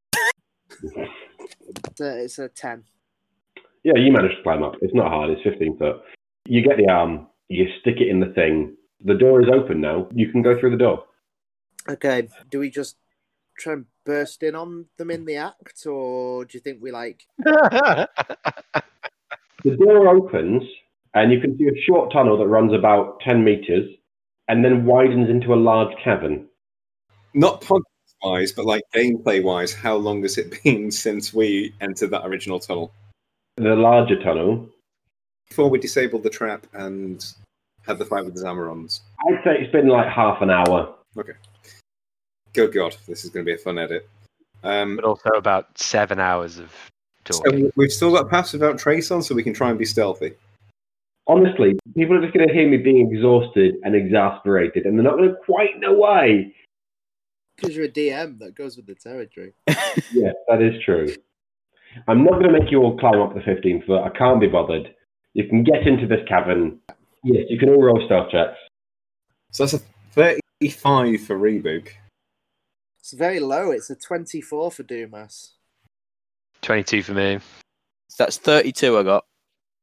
it's, a, it's a ten. Yeah, you managed to climb up. It's not hard. It's fifteen foot. You get the arm. You stick it in the thing. The door is open now. You can go through the door. Okay, do we just try and burst in on them in the act, or do you think we like... The door opens, and you can see a short tunnel that runs about ten meters, and then widens into a large cavern. Not podcast-wise, but like gameplay-wise, how long has it been since we entered that original tunnel? The larger tunnel. Before we disabled the trap and had the fight with the Zamarons. I'd say it's been like half an hour. Okay. Good God, this is going to be a fun edit. Um, But also about seven hours of talking. So we've still got paths without trace on, so we can try and be stealthy. Honestly, people are just going to hear me being exhausted and exasperated, and they're not going to quite know why. Because you're a D M, that goes with the territory. Yes, that is true. I'm not going to make you all climb up the fifteen foot. I can't be bothered. You can get into this cavern. Yes, you can all roll stealth checks. So that's a thirty-five for Rebook. It's very low. It's a twenty-four for Dumas. twenty-two for me. So that's thirty-two I got.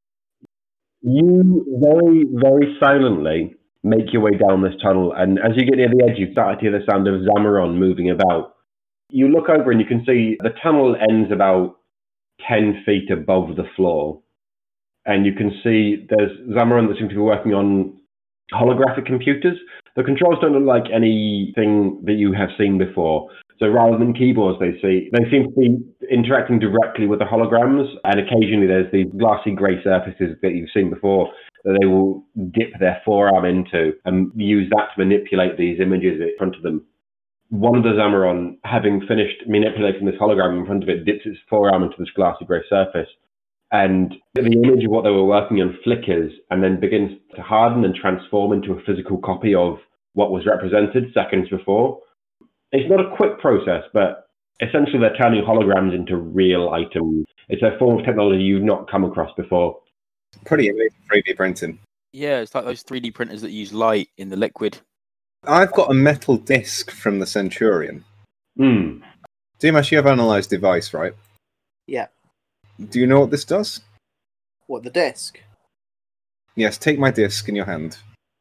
You very, very silently make your way down this tunnel, and as you get near the edge, you start to hear the sound of Zamaron moving about. You look over and you can see the tunnel ends about ten feet above the floor, and you can see there's Zamaron that seems to be working on holographic computers. The controls don't look like anything that you have seen before. So rather than keyboards, they see they seem to be interacting directly with the holograms, and occasionally there's these glassy grey surfaces that you've seen before that they will dip their forearm into and use that to manipulate these images in front of them. One of the Zamaron, having finished manipulating this hologram in front of it, dips its forearm into this glassy grey surface, and the image of what they were working on flickers and then begins to harden and transform into a physical copy of what was represented seconds before. It's not a quick process, but essentially they're turning holograms into real items. It's a form of technology you've not come across before. Pretty amazing three D printing. Yeah, it's like those three D printers that use light in the liquid. I've got a metal disc from the Centurion. Hmm. Dimash, you have analysed device, right? Yeah. Do you know what this does? What, the disc? Yes, take my disc in your hand.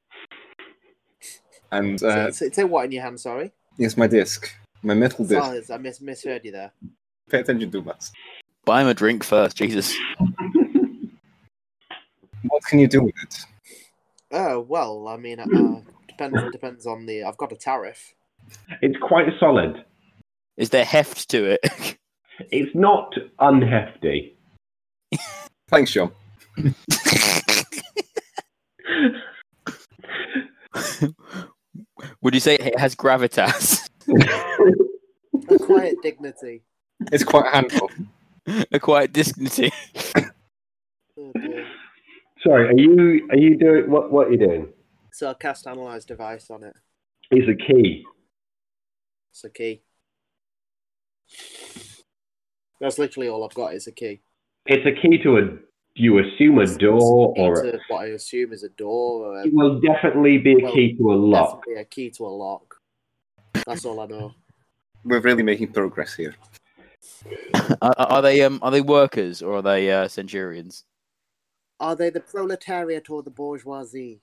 And uh, so, so, take what in your hand, sorry? Yes, my disc. My metal disc. Sorry, I mis- misheard you there. Pay attention to that. Buy him a drink first, Jesus. What can you do with it? Oh, well, I mean, uh, depends depends on the... I've got a tariff. It's quite solid. Is there heft to it? It's not unhefty. Thanks, John. Would you say it has gravitas? A quiet dignity. It's quite a handful. A quiet dignity. Oh, dear. Sorry, are you are you doing what? What are you doing? So I'll cast Analyze Device on it. It's a key. It's a key. That's literally all I've got is a key. It's a key to a. You assume a door Key or to a, what I assume is a door. Or a, it will definitely be a well, key to a lock. Definitely a key to a lock. That's all I know. We're really making progress here. are, are they um are they workers or are they uh, centurions? Are they the proletariat or the bourgeoisie?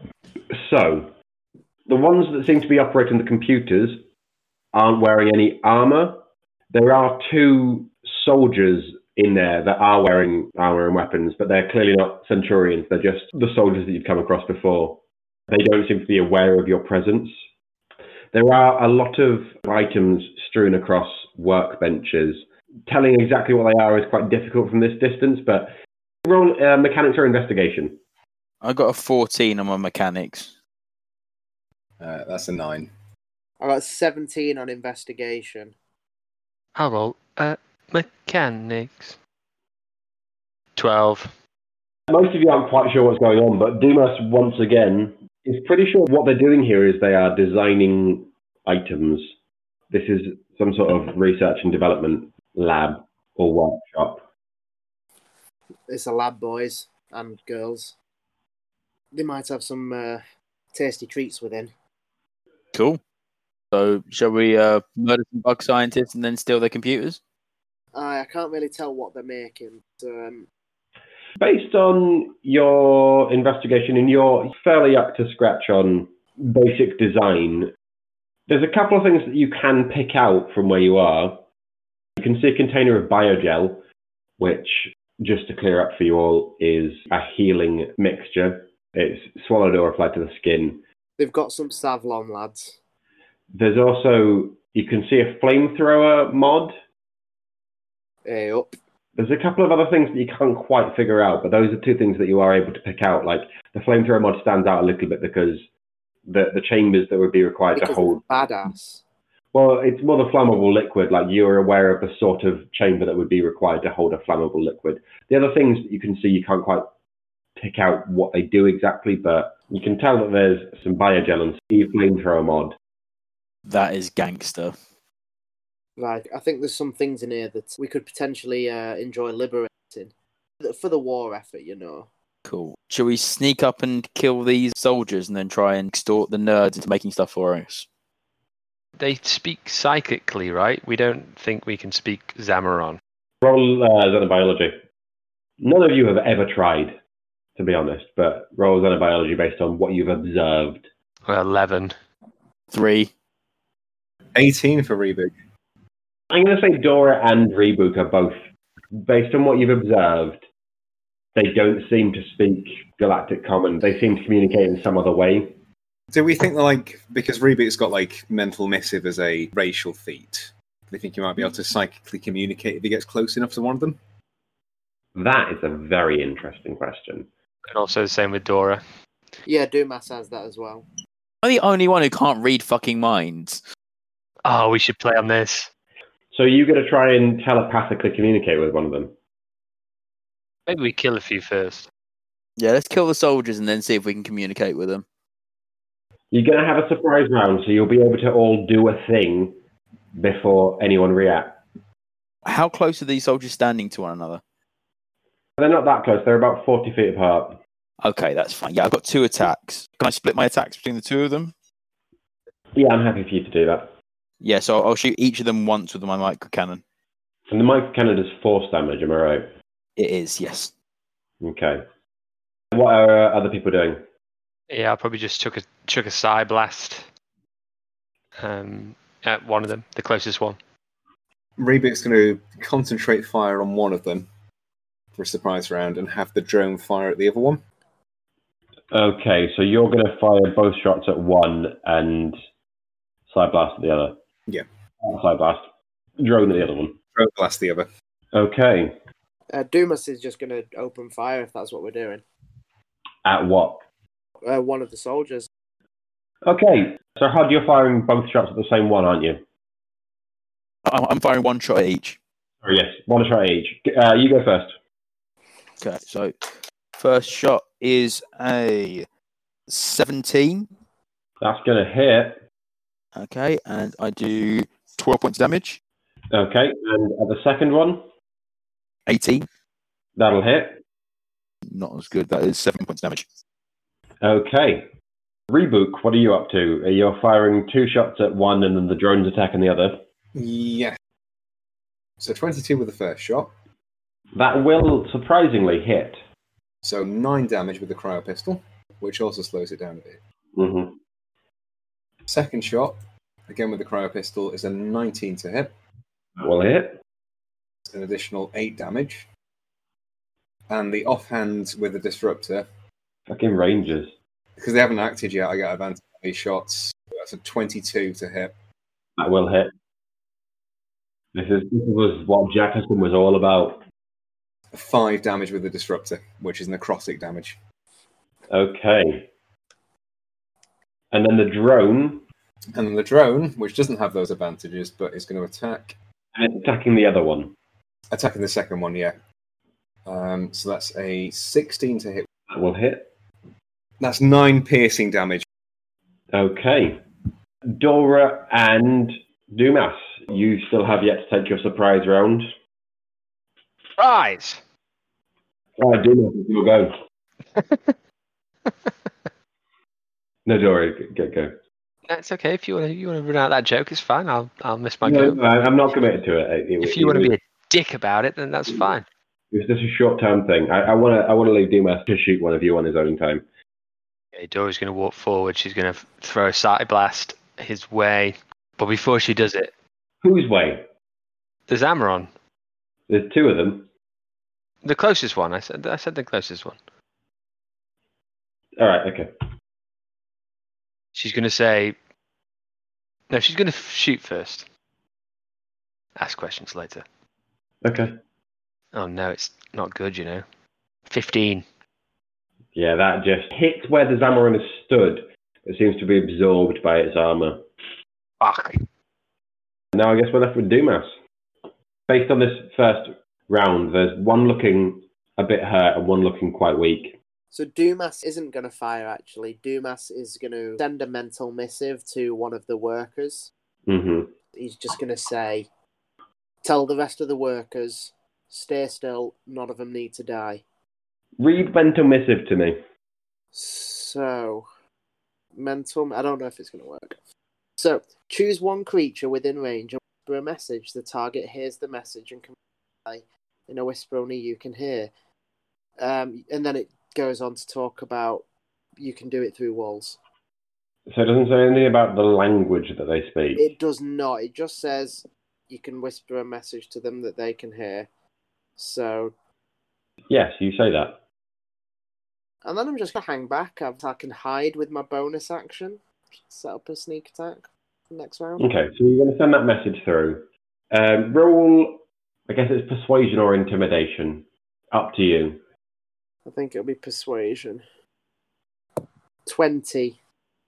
So, the ones that seem to be operating the computers aren't wearing any armor. There are two soldiers in there that are wearing armor and weapons, but they're clearly not Centurions. They're just the soldiers that you've come across before. They don't seem to be aware of your presence. There are a lot of items strewn across workbenches. Telling exactly what they are is quite difficult from this distance, but roll uh, mechanics or investigation. I got a fourteen on my mechanics. Uh, that's a nine. I got seventeen on investigation. I'll roll uh, mechanics. twelve. Most of you aren't quite sure what's going on, but Dumas, once again, is pretty sure what they're doing here is they are designing items. This is some sort of research and development lab or workshop. It's a lab, boys and girls. They might have some uh, tasty treats within. Cool. So, shall we uh, murder some bug scientists and then steal their computers? I I can't really tell what they're making. But, um... Based on your investigation and you're fairly up to scratch on basic design, there's a couple of things that you can pick out from where you are. You can see a container of biogel, which, just to clear up for you all, is a healing mixture. It's swallowed or applied to the skin. They've got some Savlon, lads. There's also, you can see a flamethrower mod. Hey, up. There's a couple of other things that you can't quite figure out, but those are two things that you are able to pick out. Like, the flamethrower mod stands out a little bit because the, the chambers that would be required Because to hold... badass. Well, it's more the flammable liquid. Like, you're aware of the sort of chamber that would be required to hold a flammable liquid. The other things that you can see, you can't quite pick out what they do exactly, but you can tell that there's some biogel and Steve flamethrower mod. That is gangster. Like, I think there's some things in here that we could potentially uh, enjoy liberating for the war effort, you know. Cool. Shall we sneak up and kill these soldiers and then try and extort the nerds into making stuff for us? They speak psychically, right? We don't think we can speak Zamaron. Roll uh, xenobiology. None of you have ever tried, to be honest, but roll xenobiology based on what you've observed. Well, eleven. Three. eighteen for Rebook. I'm going to say Dora and Rebook are both, based on what you've observed, they don't seem to speak Galactic Common. They seem to communicate in some other way. Do we think that, like, because Reboot's got, like, mental missive as a racial feat, do you think you might be able to psychically communicate if he gets close enough to one of them? That is a very interesting question. And also the same with Dora. Yeah, Dumas has that as well. I'm the only one who can't read fucking minds. Oh, we should play on this. So you're going to try and telepathically communicate with one of them? Maybe we kill a few first. Yeah, let's kill the soldiers and then see if we can communicate with them. You're going to have a surprise round, so you'll be able to all do a thing before anyone reacts. How close are these soldiers standing to one another? They're not that close. They're about forty feet apart. Okay, that's fine. Yeah, I've got two attacks. Can I split my attacks between the two of them? Yeah, I'm happy for you to do that. Yeah, so I'll shoot each of them once with my micro cannon. And the micro cannon does force damage, am I right? It is, yes. Okay. What are uh, other people doing? Yeah, I'll probably just chuck a chuck a psi blast um, at one of them, the closest one. Reboot's going to concentrate fire on one of them for a surprise round and have the drone fire at the other one. Okay, so you're going to fire both shots at one and side blast at the other. Yeah. Uh, side blast. Drone at the other one. Drone blast the other. Okay. Uh, Dumas is just going to open fire if that's what we're doing. At what? Uh, one of the soldiers. Okay, so Hud, you're firing both shots at the same one, aren't you? I'm firing one shot at each. Oh, yes, one shot at each. Uh, you go first. Okay, so first shot is a seventeen. That's going to hit. Okay, and I do twelve points damage. Okay, and at the second one? eighteen. That'll hit. Not as good. That is seven points damage. Okay. Rebook, what are you up to? You're firing two shots at one and then the drone's attacking the other? Yeah. So twenty-two with the first shot. That will surprisingly hit. So nine damage with the cryo pistol, which also slows it down a bit. Mm-hmm. Second shot, again with the cryo pistol, is a nineteen to hit. That will hit. It's an additional eight damage. And the offhand with the disruptor. Fucking Rangers. Because they haven't acted yet, I get advantage on these shots. That's a twenty-two to hit. That will hit. This is this was what Jefferson was all about. Five damage with the disruptor, which is necrotic damage. Okay. And then the drone. And then the drone, which doesn't have those advantages, but is going to attack. And it's attacking the other one. Attacking the second one, yeah. Um, so that's a sixteen to hit. That will hit. That's nine piercing damage. Okay. Dora and Dumas, you still have yet to take your surprise round. Surprise! All right, Dumas, you'll go. No, Dora, go. go. That's okay. If you want to, you want to run out that joke, it's fine. I'll, I'll miss my No, go. I'm not committed to it. it, it If you it, want to it, be a dick about it, then that's fine. It was just a short-term thing. I want to. I want to leave Dumas to shoot one of you on his own time. Okay, Dora's going to walk forward. She's going to throw a side blast his way. But before she does it, whose way? There's Amaron. There's two of them. The closest one. I said. I said the closest one. All right. Okay. She's going to say. No, she's going to shoot first. Ask questions later. Okay. Oh no, it's not good. You know. Fifteen. Yeah, that just hits where the Zamaron has stood. It seems to be absorbed by its armor. Fuck. Now I guess we're left with Dumas. Based on this first round, there's one looking a bit hurt and one looking quite weak. So Dumas isn't going to fire, actually. Dumas is going to send a mental missive to one of the workers. Mm-hmm. He's just going to say, tell the rest of the workers, stay still, none of them need to die. Read mental missive to me. So, mental... I don't know if it's going to work. So, choose one creature within range and whisper a message. The target hears the message and can reply in a whisper only you can hear. Um, and then it goes on to talk about you can do it through walls. So it doesn't say anything about the language that they speak? It does not. It just says you can whisper a message to them that they can hear. So... Yes, you say that. And then I'm just going to hang back. I can hide with my bonus action. Set up a sneak attack next round. Okay, so you're going to send that message through. Um, roll, I guess it's persuasion or intimidation. Up to you. I think it'll be persuasion. twenty.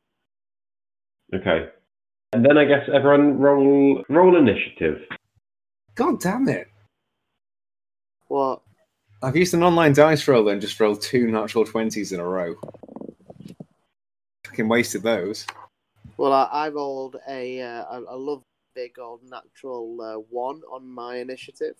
Okay. And then I guess everyone roll roll initiative. God damn it. What? I've used an online dice roller and just rolled two natural twenties in a row. Fucking wasted those. Well, I, I rolled a, uh, a, a lovely big old natural uh, one on my initiative.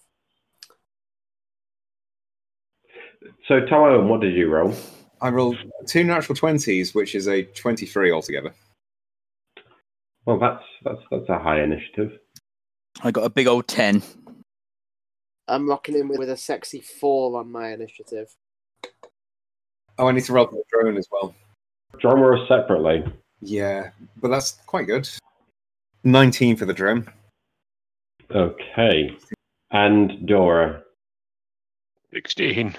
So, Tyrone, what did you roll? I rolled two natural twenties, which is a twenty-three altogether. Well, that's that's that's a high initiative. I got a big old ten. I'm rocking in with, with a sexy four on my initiative. Oh, I need to roll for the drone as well. Drone rolls separately. Yeah, but that's quite good. nineteen for the drone. Okay. And Dora? sixteen.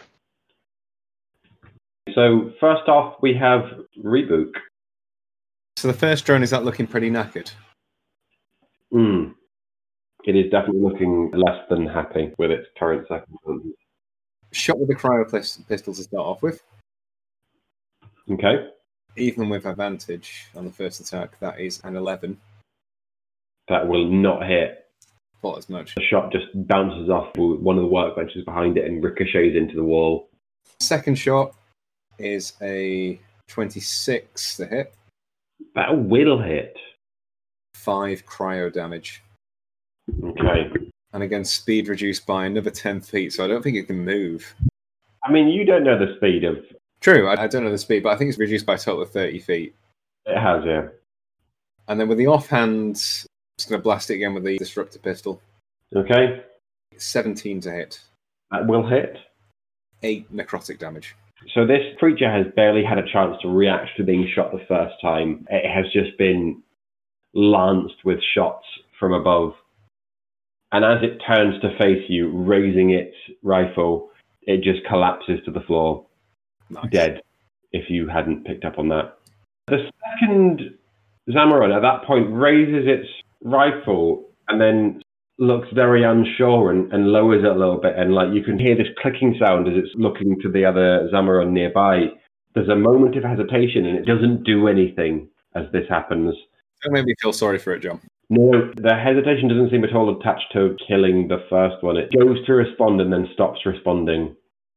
So, first off, we have Rebook. So the first drone, is that looking pretty knackered? Hmm. It is definitely looking less than happy with its current circumstances. Shot with the cryo pistol to start off with. Okay. Even with advantage on the first attack, that is an eleven. That will not hit. Not as much. The shot just bounces off one of the workbenches behind it and ricochets into the wall. Second shot is a twenty-six to hit. That will hit. Five cryo damage. Okay. And again, speed reduced by another ten feet, so I don't think it can move. I mean, you don't know the speed of... True, I, I don't know the speed, but I think it's reduced by a total of thirty feet. It has, yeah. And then with the offhand, I'm just going to blast it again with the disruptor pistol. Okay. seventeen to hit. That will hit. Eight necrotic damage. So this creature has barely had a chance to react to being shot the first time. It has just been lanced with shots from above. And as it turns to face you, raising its rifle, it just collapses to the floor. Nice. Dead, if you hadn't picked up on that. The second Zamoron at that point raises its rifle and then looks very unsure and, and lowers it a little bit. And like you can hear this clicking sound as it's looking to the other Zamoron nearby. There's a moment of hesitation and it doesn't do anything as this happens. Don't make me feel sorry for it, John. No, the hesitation doesn't seem at all attached to killing the first one. It goes to respond and then stops responding.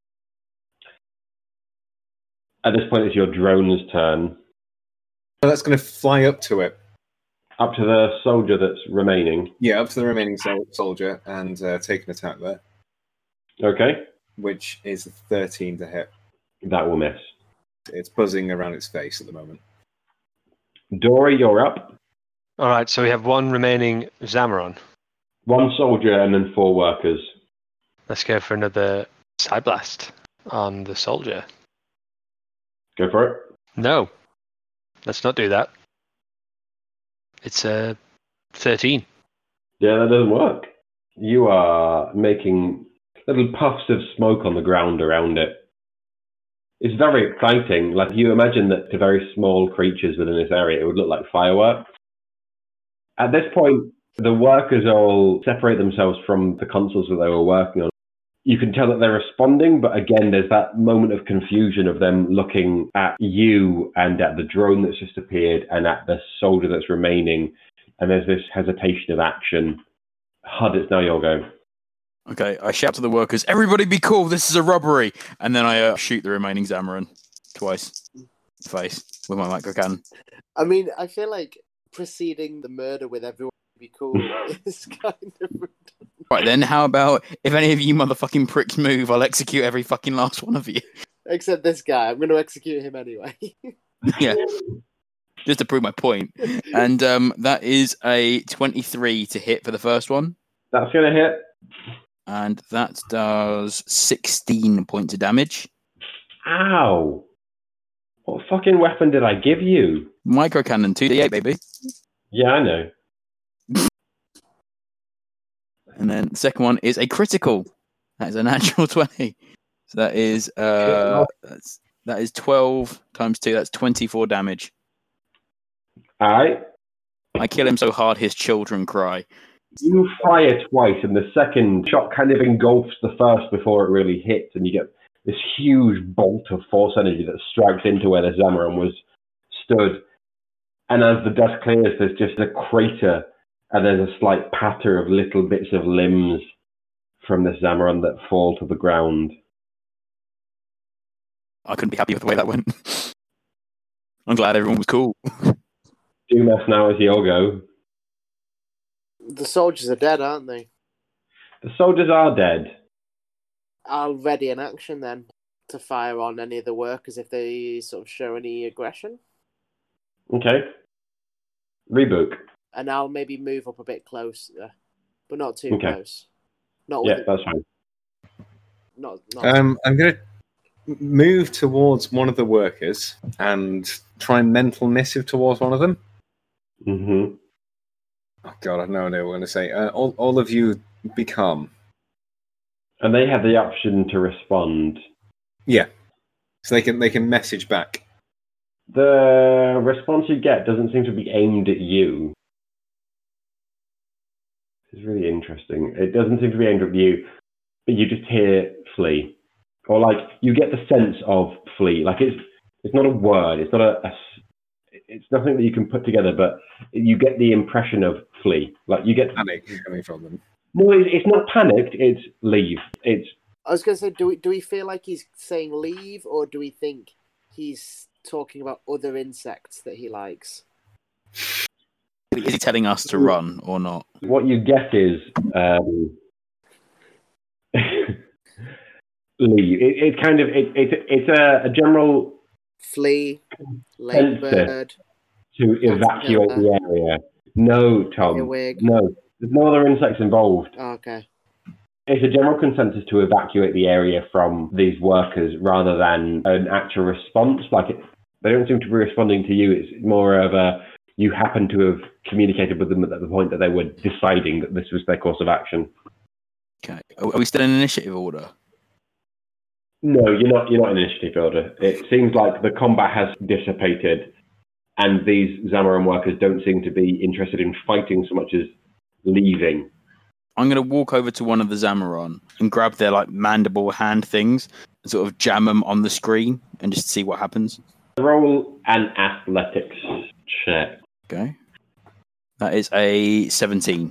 At this point, it's your drone's turn. So that's going to fly up to it. Up to the soldier that's remaining. Yeah, up to the remaining sol- soldier and uh, take an attack there. Okay. Which is thirteen to hit. That will miss. It's buzzing around its face at the moment. Dory, you're up. All right, so we have one remaining Zamoron. One soldier and then four workers. Let's go for another side blast on the soldier. Go for it. No, let's not do that. It's a uh, thirteen. Yeah, that doesn't work. You are making little puffs of smoke on the ground around it. It's very exciting. Like you imagine that to very small creatures within this area, it would look like fireworks. At this point, the workers all separate themselves from the consoles that they were working on. You can tell that they're responding, but again, there's that moment of confusion of them looking at you and at the drone that's just appeared and at the soldier that's remaining and there's this hesitation of action. H U D, it's now your go. Okay, I shout to the workers, everybody be cool, this is a robbery! And then I uh, shoot the remaining Zamarin twice in the face with my micro cannon. I mean, I feel like preceding the murder with everyone be cool is kind of redundant. Right then, how about if any of you motherfucking pricks move, I'll execute every fucking last one of you. Except this guy. I'm going to execute him anyway. Yeah. Just to prove my point. And um, that is a twenty-three to hit for the first one. That's going to hit. And that does sixteen points of damage. Ow. What fucking weapon did I give you? Micro cannon, two d eight, baby. Yeah, I know. And then the second one is a critical. That is a natural twenty. So that is uh, that's, that is twelve times two. That's twenty-four damage. All right. I kill him so hard his children cry. You fire twice, and the second shot kind of engulfs the first before it really hits, and you get this huge bolt of force energy that strikes into where the Zamaron was stood. And as the dust clears, there's just a crater, and there's a slight patter of little bits of limbs from the Zamaron that fall to the ground. I couldn't be happy with the way that went. I'm glad everyone was cool. Dumas, now is your go. The soldiers are dead, aren't they? The soldiers are dead. I'll ready an action then to fire on any of the workers if they sort of show any aggression. Okay. Rebook. And I'll maybe move up a bit closer, but not too Okay. close. Not Yeah, with that's fine. Not, not Um, I'm going to move towards one of the workers and try and mental missive towards one of them. Mm-hmm. Oh, God, I have no idea what I'm going to say. Uh, all, all of you become. And they have the option to respond. Yeah. So they can they can message back. The response you get doesn't seem to be aimed at you. It's really interesting. It doesn't seem to be aimed at you, but you just hear flee. Or like, you get the sense of flee. Like, it's it's not a word, it's not a, a it's nothing that you can put together, but you get the impression of flee. Like, you get panic coming from them. No, it, it's not panicked, it's leave. It's I was going to say, do we do we feel like he's saying leave, or do we think he's talking about other insects that he likes? Is he telling us to run or not? What you get is um, leave. It, it's kind of it, it, it's a, a general flee, ladybird, to evacuate the area. No, Tom. Earwig. No, there's no other insects involved. Oh, okay. It's a general consensus to evacuate the area from these workers rather than an actual response. Like it, they don't seem to be responding to you. It's more of a you happen to have communicated with them at the point that they were deciding that this was their course of action. Okay. Are we still in initiative order? No, you're not. You're not in initiative order. It seems like the combat has dissipated, and these Zamarin workers don't seem to be interested in fighting so much as leaving. I'm going to walk over to one of the Zamaron and grab their like mandible hand things and sort of jam them on the screen and just see what happens. Roll an athletics check. Okay. That is a seventeen.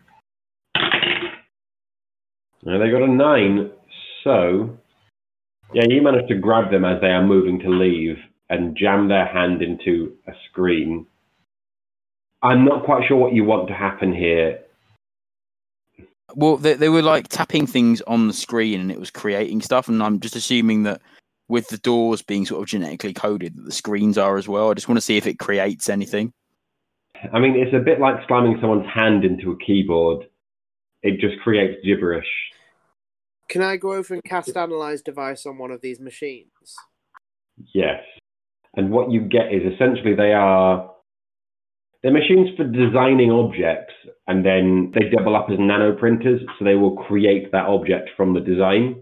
Now they got a nine, so yeah, you managed to grab them as they are moving to leave and jam their hand into a screen. I'm not quite sure what you want to happen here. Well, they, they were like tapping things on the screen and it was creating stuff, and I'm just assuming that with the doors being sort of genetically coded, that the screens are as well. I just want to see if it creates anything. I mean, it's a bit like slamming someone's hand into a keyboard. It just creates gibberish. Can I go over and cast Analyze Device on one of these machines? Yes. And what you get is essentially they are... They're machines for designing objects, and then they double up as nanoprinters, so they will create that object from the design.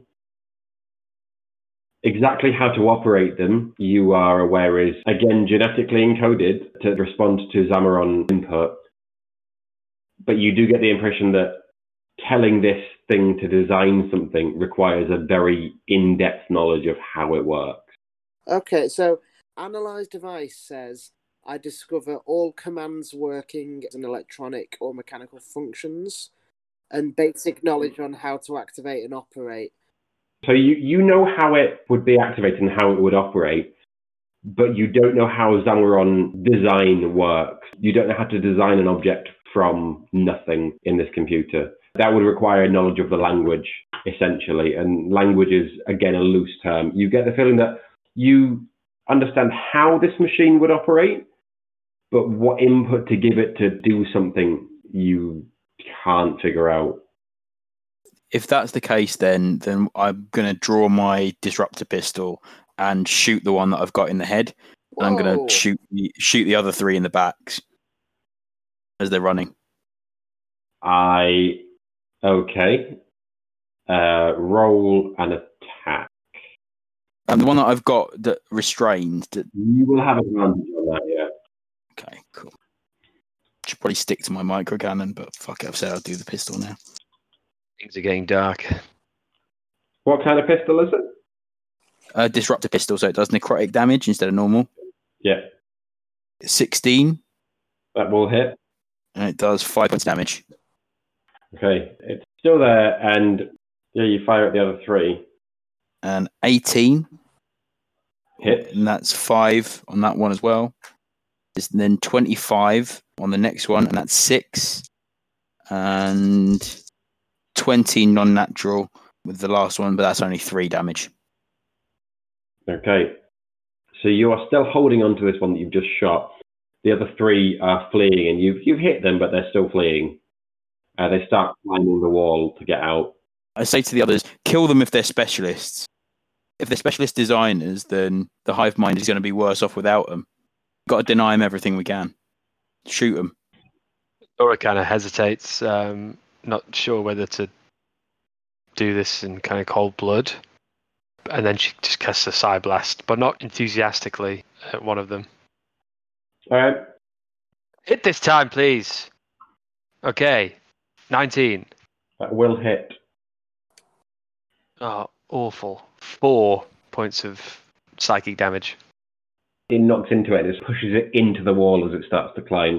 Exactly how to operate them, you are aware is, again, genetically encoded to respond to Zamaron input. But you do get the impression that telling this thing to design something requires a very in-depth knowledge of how it works. Okay, so Analyze Device says, I discover all commands working as an electronic or mechanical functions, and basic knowledge on how to activate and operate. So you, you know how it would be activated and how it would operate, but you don't know how Zangeron design works. You don't know how to design an object from nothing in this computer. That would require a knowledge of the language, essentially. And language is, again, a loose term. You get the feeling that you understand how this machine would operate, but what input to give it to do something you can't figure out. If that's the case, then then I'm going to draw my disruptor pistol and shoot the one that I've got in the head. And I'm going Whoa. to shoot the, shoot the other three in the backs as they're running. I... Okay. Uh, roll an attack. And the one that I've got that restrained. That... You will have advantage on that, yeah. Okay, cool. Should probably stick to my micro cannon, but fuck it, I've said I'll do the pistol now. Things are getting dark. What kind of pistol is it? Uh, disruptor pistol, so it does necrotic damage instead of normal. Yeah. sixteen. That will hit. And it does five points damage. Okay, it's still there, and yeah, you fire at the other three. And eighteen. Hit. And that's five on that one as well. And then twenty-five on the next one, and that's six. And twenty non-natural with the last one, but that's only three damage. Okay. So you are still holding on to this one that you've just shot. The other three are fleeing, and you've you've hit them, but they're still fleeing. Uh, they start climbing the wall to get out. I say to the others, kill them if they're specialists. If they're specialist designers, then the hive mind is going to be worse off without them. Got to deny them everything we can. Shoot them. Dora kind of hesitates, um, not sure whether to do this in kind of cold blood. And then she just casts a Psy Blast, but not enthusiastically at one of them. All right. Hit this time, please. Okay. nineteen. That will hit. Oh, awful. Four points of psychic damage. It knocks into it and just pushes it into the wall as it starts to climb.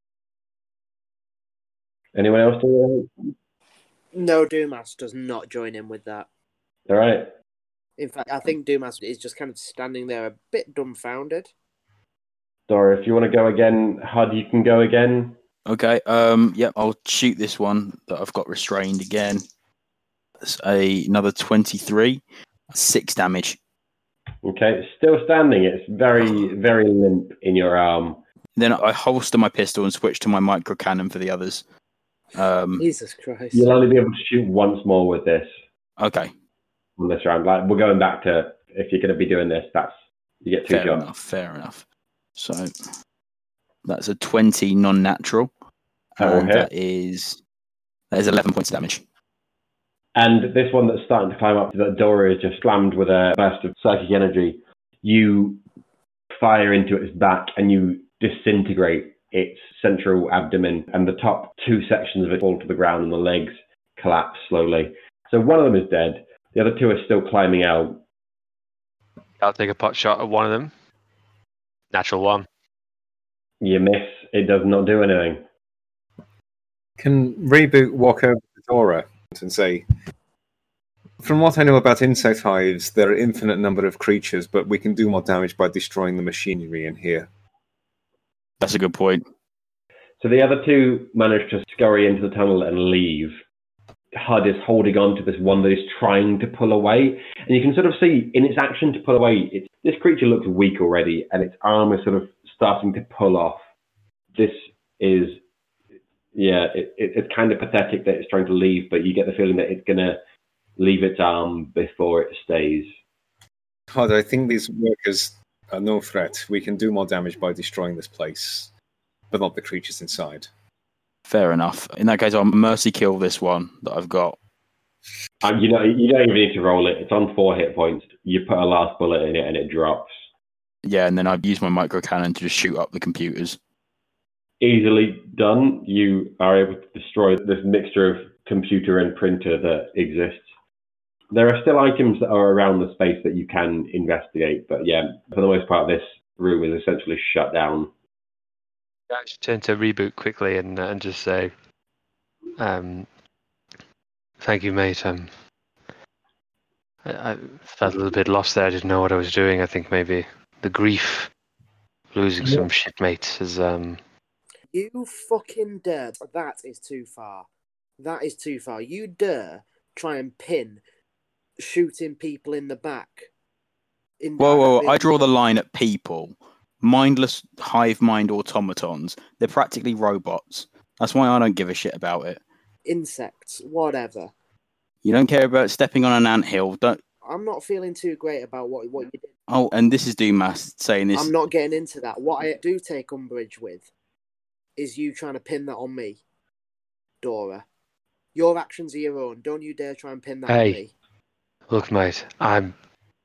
Anyone else do it? No, Dumas does not join in with that. All right. In fact, I think Dumas is just kind of standing there a bit dumbfounded. Dora, if you want to go again, Hud, you can go again. Okay, um, yep, I'll shoot this one that I've got restrained again. That's a, another twenty-three. Six damage. Okay, it's still standing. It's very, very limp in your arm. Then I holster my pistol and switch to my micro cannon for the others. Um, Jesus Christ. You'll only be able to shoot once more with this. Okay. On this round. Like, we're going back to, if you're going to be doing this, that's, you get two fair shots. enough, fair enough. So, that's a twenty non-natural. That will and hit. that is, that is eleven points of damage. And this one that's starting to climb up, that Dora is just slammed with a burst of psychic energy. You fire into its back and you disintegrate its central abdomen, and the top two sections of it fall to the ground and the legs collapse slowly. So one of them is dead. The other two are still climbing out. I'll take a pot shot at one of them. Natural one. You miss. It does not do anything. Can Reboot walk over to Dora and say, from what I know about insect hives, there are infinite number of creatures, but we can do more damage by destroying the machinery in here. That's a good point. So the other two manage to scurry into the tunnel and leave. Hud is holding on to this one that is trying to pull away. And you can sort of see in its action to pull away, it's, this creature looks weak already, and its arm is sort of starting to pull off. This is, yeah, it, it, it's kind of pathetic that it's trying to leave, but you get the feeling that it's going to leave its arm before it stays. Hud, I think these workers are no threat. We can do more damage by destroying this place, but not the creatures inside. Fair enough. In that case, I'll mercy kill this one that I've got. Um, you know, you don't even need to roll it. It's on four hit points. You put a last bullet in it and it drops. Yeah, and then I've used my micro cannon to just shoot up the computers. Easily done. You are able to destroy this mixture of computer and printer that exists. There are still items that are around the space that you can investigate, but yeah, for the most part, this room is essentially shut down. I should turn to Reboot quickly and uh, and just say, um, thank you, mate. Um, I, I felt a little bit lost there. I didn't know what I was doing. I think maybe the grief, losing some shitmates, is um. You fucking dare. That is too far. That is too far. You dare try and pin shooting people in the back. In Whoa, whoa, whoa! I draw the line at people. Mindless hive mind automatons. They're practically robots. That's why I don't give a shit about it. Insects, whatever. You don't care about stepping on an anthill. Don't. I'm not feeling too great about what what you did. Oh, and this is Dumas saying this. I'm not getting into that. What I do take umbrage with is you trying to pin that on me, Dora. Your actions are your own. Don't you dare try and pin that Hey. on me. Look, mate, I'm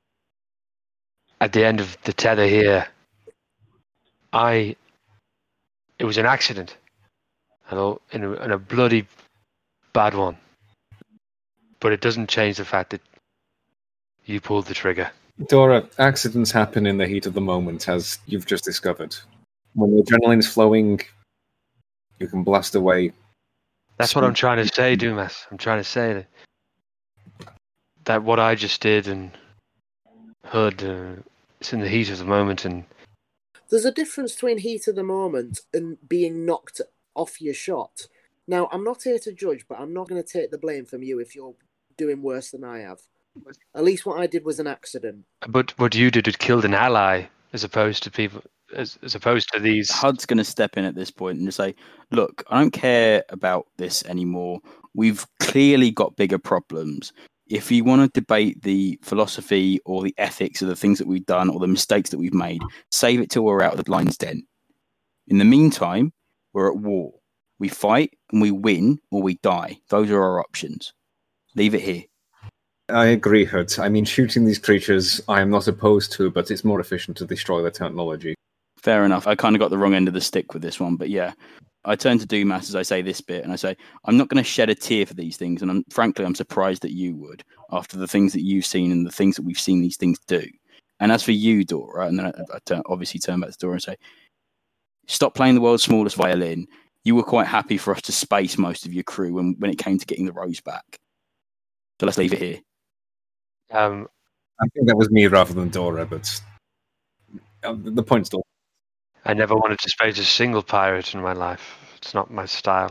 at the end of the tether here. I. It was an accident, and a, and a, and a bloody bad one. But it doesn't change the fact that you pulled the trigger. Dora, accidents happen in the heat of the moment, as you've just discovered. When the adrenaline's flowing, you can blast away. That's what I'm trying to say, Dumas. I'm trying to say that, that what I just did and heard, uh, it's in the heat of the moment, and There's a difference between heat of the moment and being knocked off your shot. Now, I'm not here to judge, but I'm not going to take the blame from you if you're doing worse than I have. At least what I did was an accident. but what you did, it killed an ally as opposed to people, as, as opposed to these. H U D's going to step in at this point and just say, look, I don't care about this anymore. We've clearly got bigger problems. If you want to debate the philosophy or the ethics of the things that we've done or the mistakes that we've made, save it till we're out of the lion's den. In the meantime, we're at war. We fight and we win or we die. Those are our options. Leave it here. I agree, Hud. I mean, shooting these creatures, I am not opposed to, but it's more efficient to destroy the technology. Fair enough. I kind of got the wrong end of the stick with this one, but yeah. I turn to Dumas as I say this bit, and I say, I'm not going to shed a tear for these things, and I'm, frankly, I'm surprised that you would, after the things that you've seen and the things that we've seen these things do. And as for you, Dora, and then I, I turn, obviously turn back to Dora and say, stop playing the world's smallest violin. You were quite happy for us to space most of your crew when, when it came to getting the rose back. So let's leave it here. Um, I think that was me rather than Dora, but uh, the point still. I never wanted to space a single pirate in my life. It's not my style.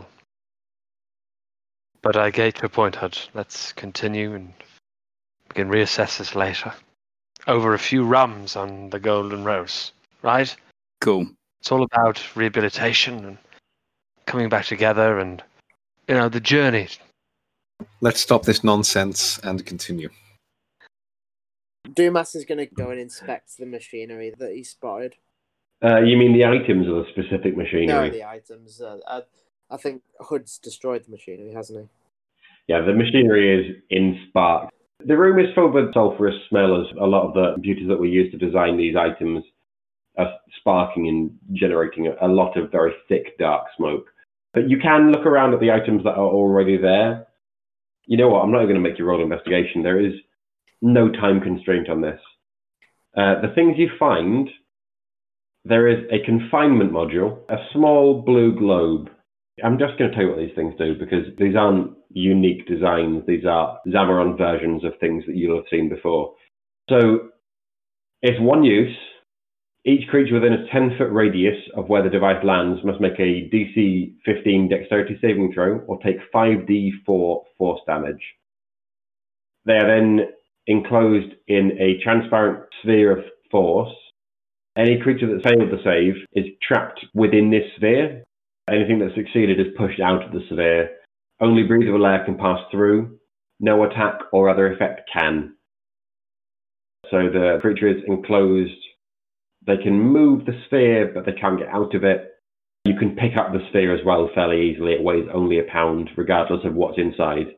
But I get your point, Hud. Let's continue and we can reassess this later. Over a few rums on the Golden Rose, right? Cool. It's all about rehabilitation and coming back together and, you know, the journey. Let's stop this nonsense and continue. Dumas is going to go and inspect the machinery that he spotted. Uh, you mean the items or the specific machinery? No, the items. Uh, I, I think Hood's destroyed the machinery, hasn't he? Yeah, the machinery is in spark. The room is filled with sulphurous smell, as a lot of the computers that we use to design these items are sparking and generating a, a lot of very thick, dark smoke. But you can look around at the items that are already there. You know what? I'm not even going to make you roll investigation. There is no time constraint on this. Uh, the things you find, there is a confinement module, a small blue globe. I'm just going to tell you what these things do because these aren't unique designs. These are Zamaron versions of things that you'll have seen before. So it's one use. Each creature within a ten-foot radius of where the device lands must make a D C fifteen dexterity saving throw or take five d four force damage. They are then enclosed in a transparent sphere of force. Any creature that's failed the save is trapped within this sphere. Anything that's succeeded is pushed out of the sphere. Only breathable air can pass through. No attack or other effect can. So the creature is enclosed. They can move the sphere, but they can't get out of it. You can pick up the sphere as well fairly easily. It weighs only a pound, regardless of what's inside.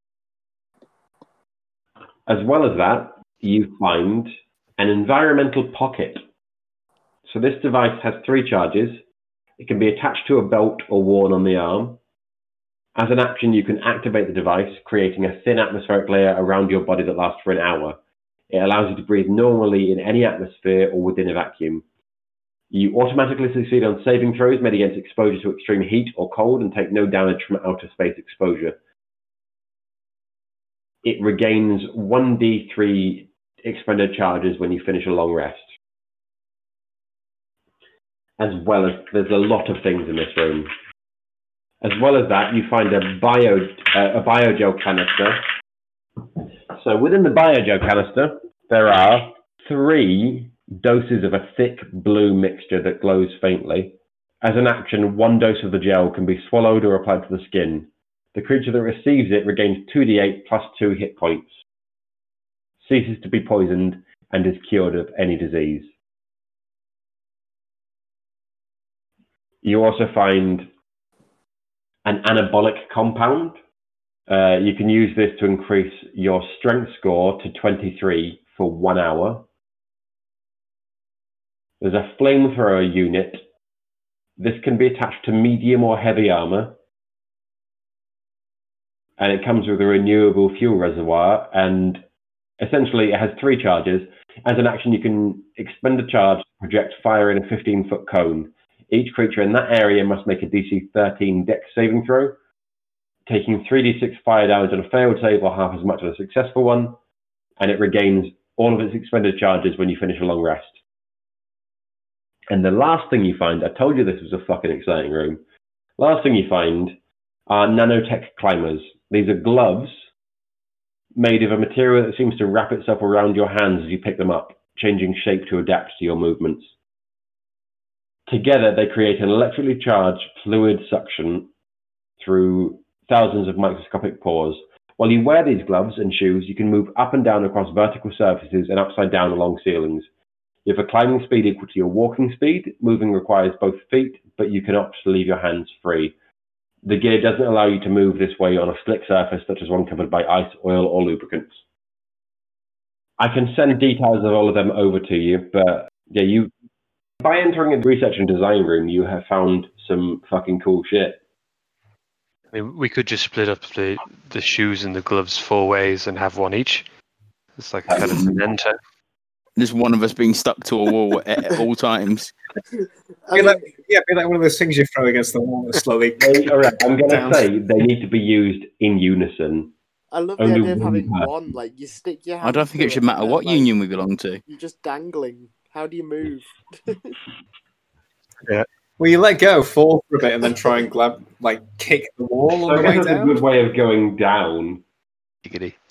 As well as that, you find an environmental pocket. So this device has three charges. It can be attached to a belt or worn on the arm. As an action, you can activate the device, creating a thin atmospheric layer around your body that lasts for an hour. It allows you to breathe normally in any atmosphere or within a vacuum. You automatically succeed on saving throws made against exposure to extreme heat or cold and take no damage from outer space exposure. It regains one d three expended charges when you finish a long rest. As well as, there's a lot of things in this room. As well as that, you find a bio uh, a biogel canister. So within the biogel canister, there are three doses of a thick blue mixture that glows faintly. As an action, one dose of the gel can be swallowed or applied to the skin. The creature that receives it regains two d eight plus two hit points, ceases to be poisoned, and is cured of any disease. You also find an anabolic compound. Uh, you can use this to increase your strength score to twenty-three for one hour. There's a flamethrower unit. This can be attached to medium or heavy armor. And it comes with a renewable fuel reservoir. And essentially, it has three charges. As an action, you can expend a charge to project fire in a fifteen-foot cone. Each creature in that area must make a D C thirteen Dex saving throw, taking three d six fire damage on a failed save or half as much on a successful one. And it regains all of its expended charges when you finish a long rest. And the last thing you find, I told you this was a fucking exciting room. Last thing you find are nanotech climbers. These are gloves made of a material that seems to wrap itself around your hands as you pick them up, changing shape to adapt to your movements. Together, they create an electrically charged fluid suction through thousands of microscopic pores. While you wear these gloves and shoes, you can move up and down across vertical surfaces and upside down along ceilings. You have a climbing speed equal to your walking speed. Moving requires both feet, but you can opt to leave your hands free. The gear doesn't allow you to move this way on a slick surface, such as one covered by ice, oil, or lubricants. I can send details of all of them over to you, but yeah, you by entering the research and design room, you have found some fucking cool shit. I mean, we could just split up the, the shoes and the gloves four ways and have one each. It's like a kind of memento. Just one of us being stuck to a wall at all times. Be like, yeah, be like one of those things you throw against the wall that slowly. They, all right, I'm going to say they need to be used in unison. I love the Only idea of one having person. one. Like you stick your hand. I don't think it through should matter and what then, like, union we belong to. You're just dangling. How do you move? Yeah. Well, you let go, fall for a bit, and then try and grab, like, kick the wall on I the guess way that's a down. good way of going down. Giggity.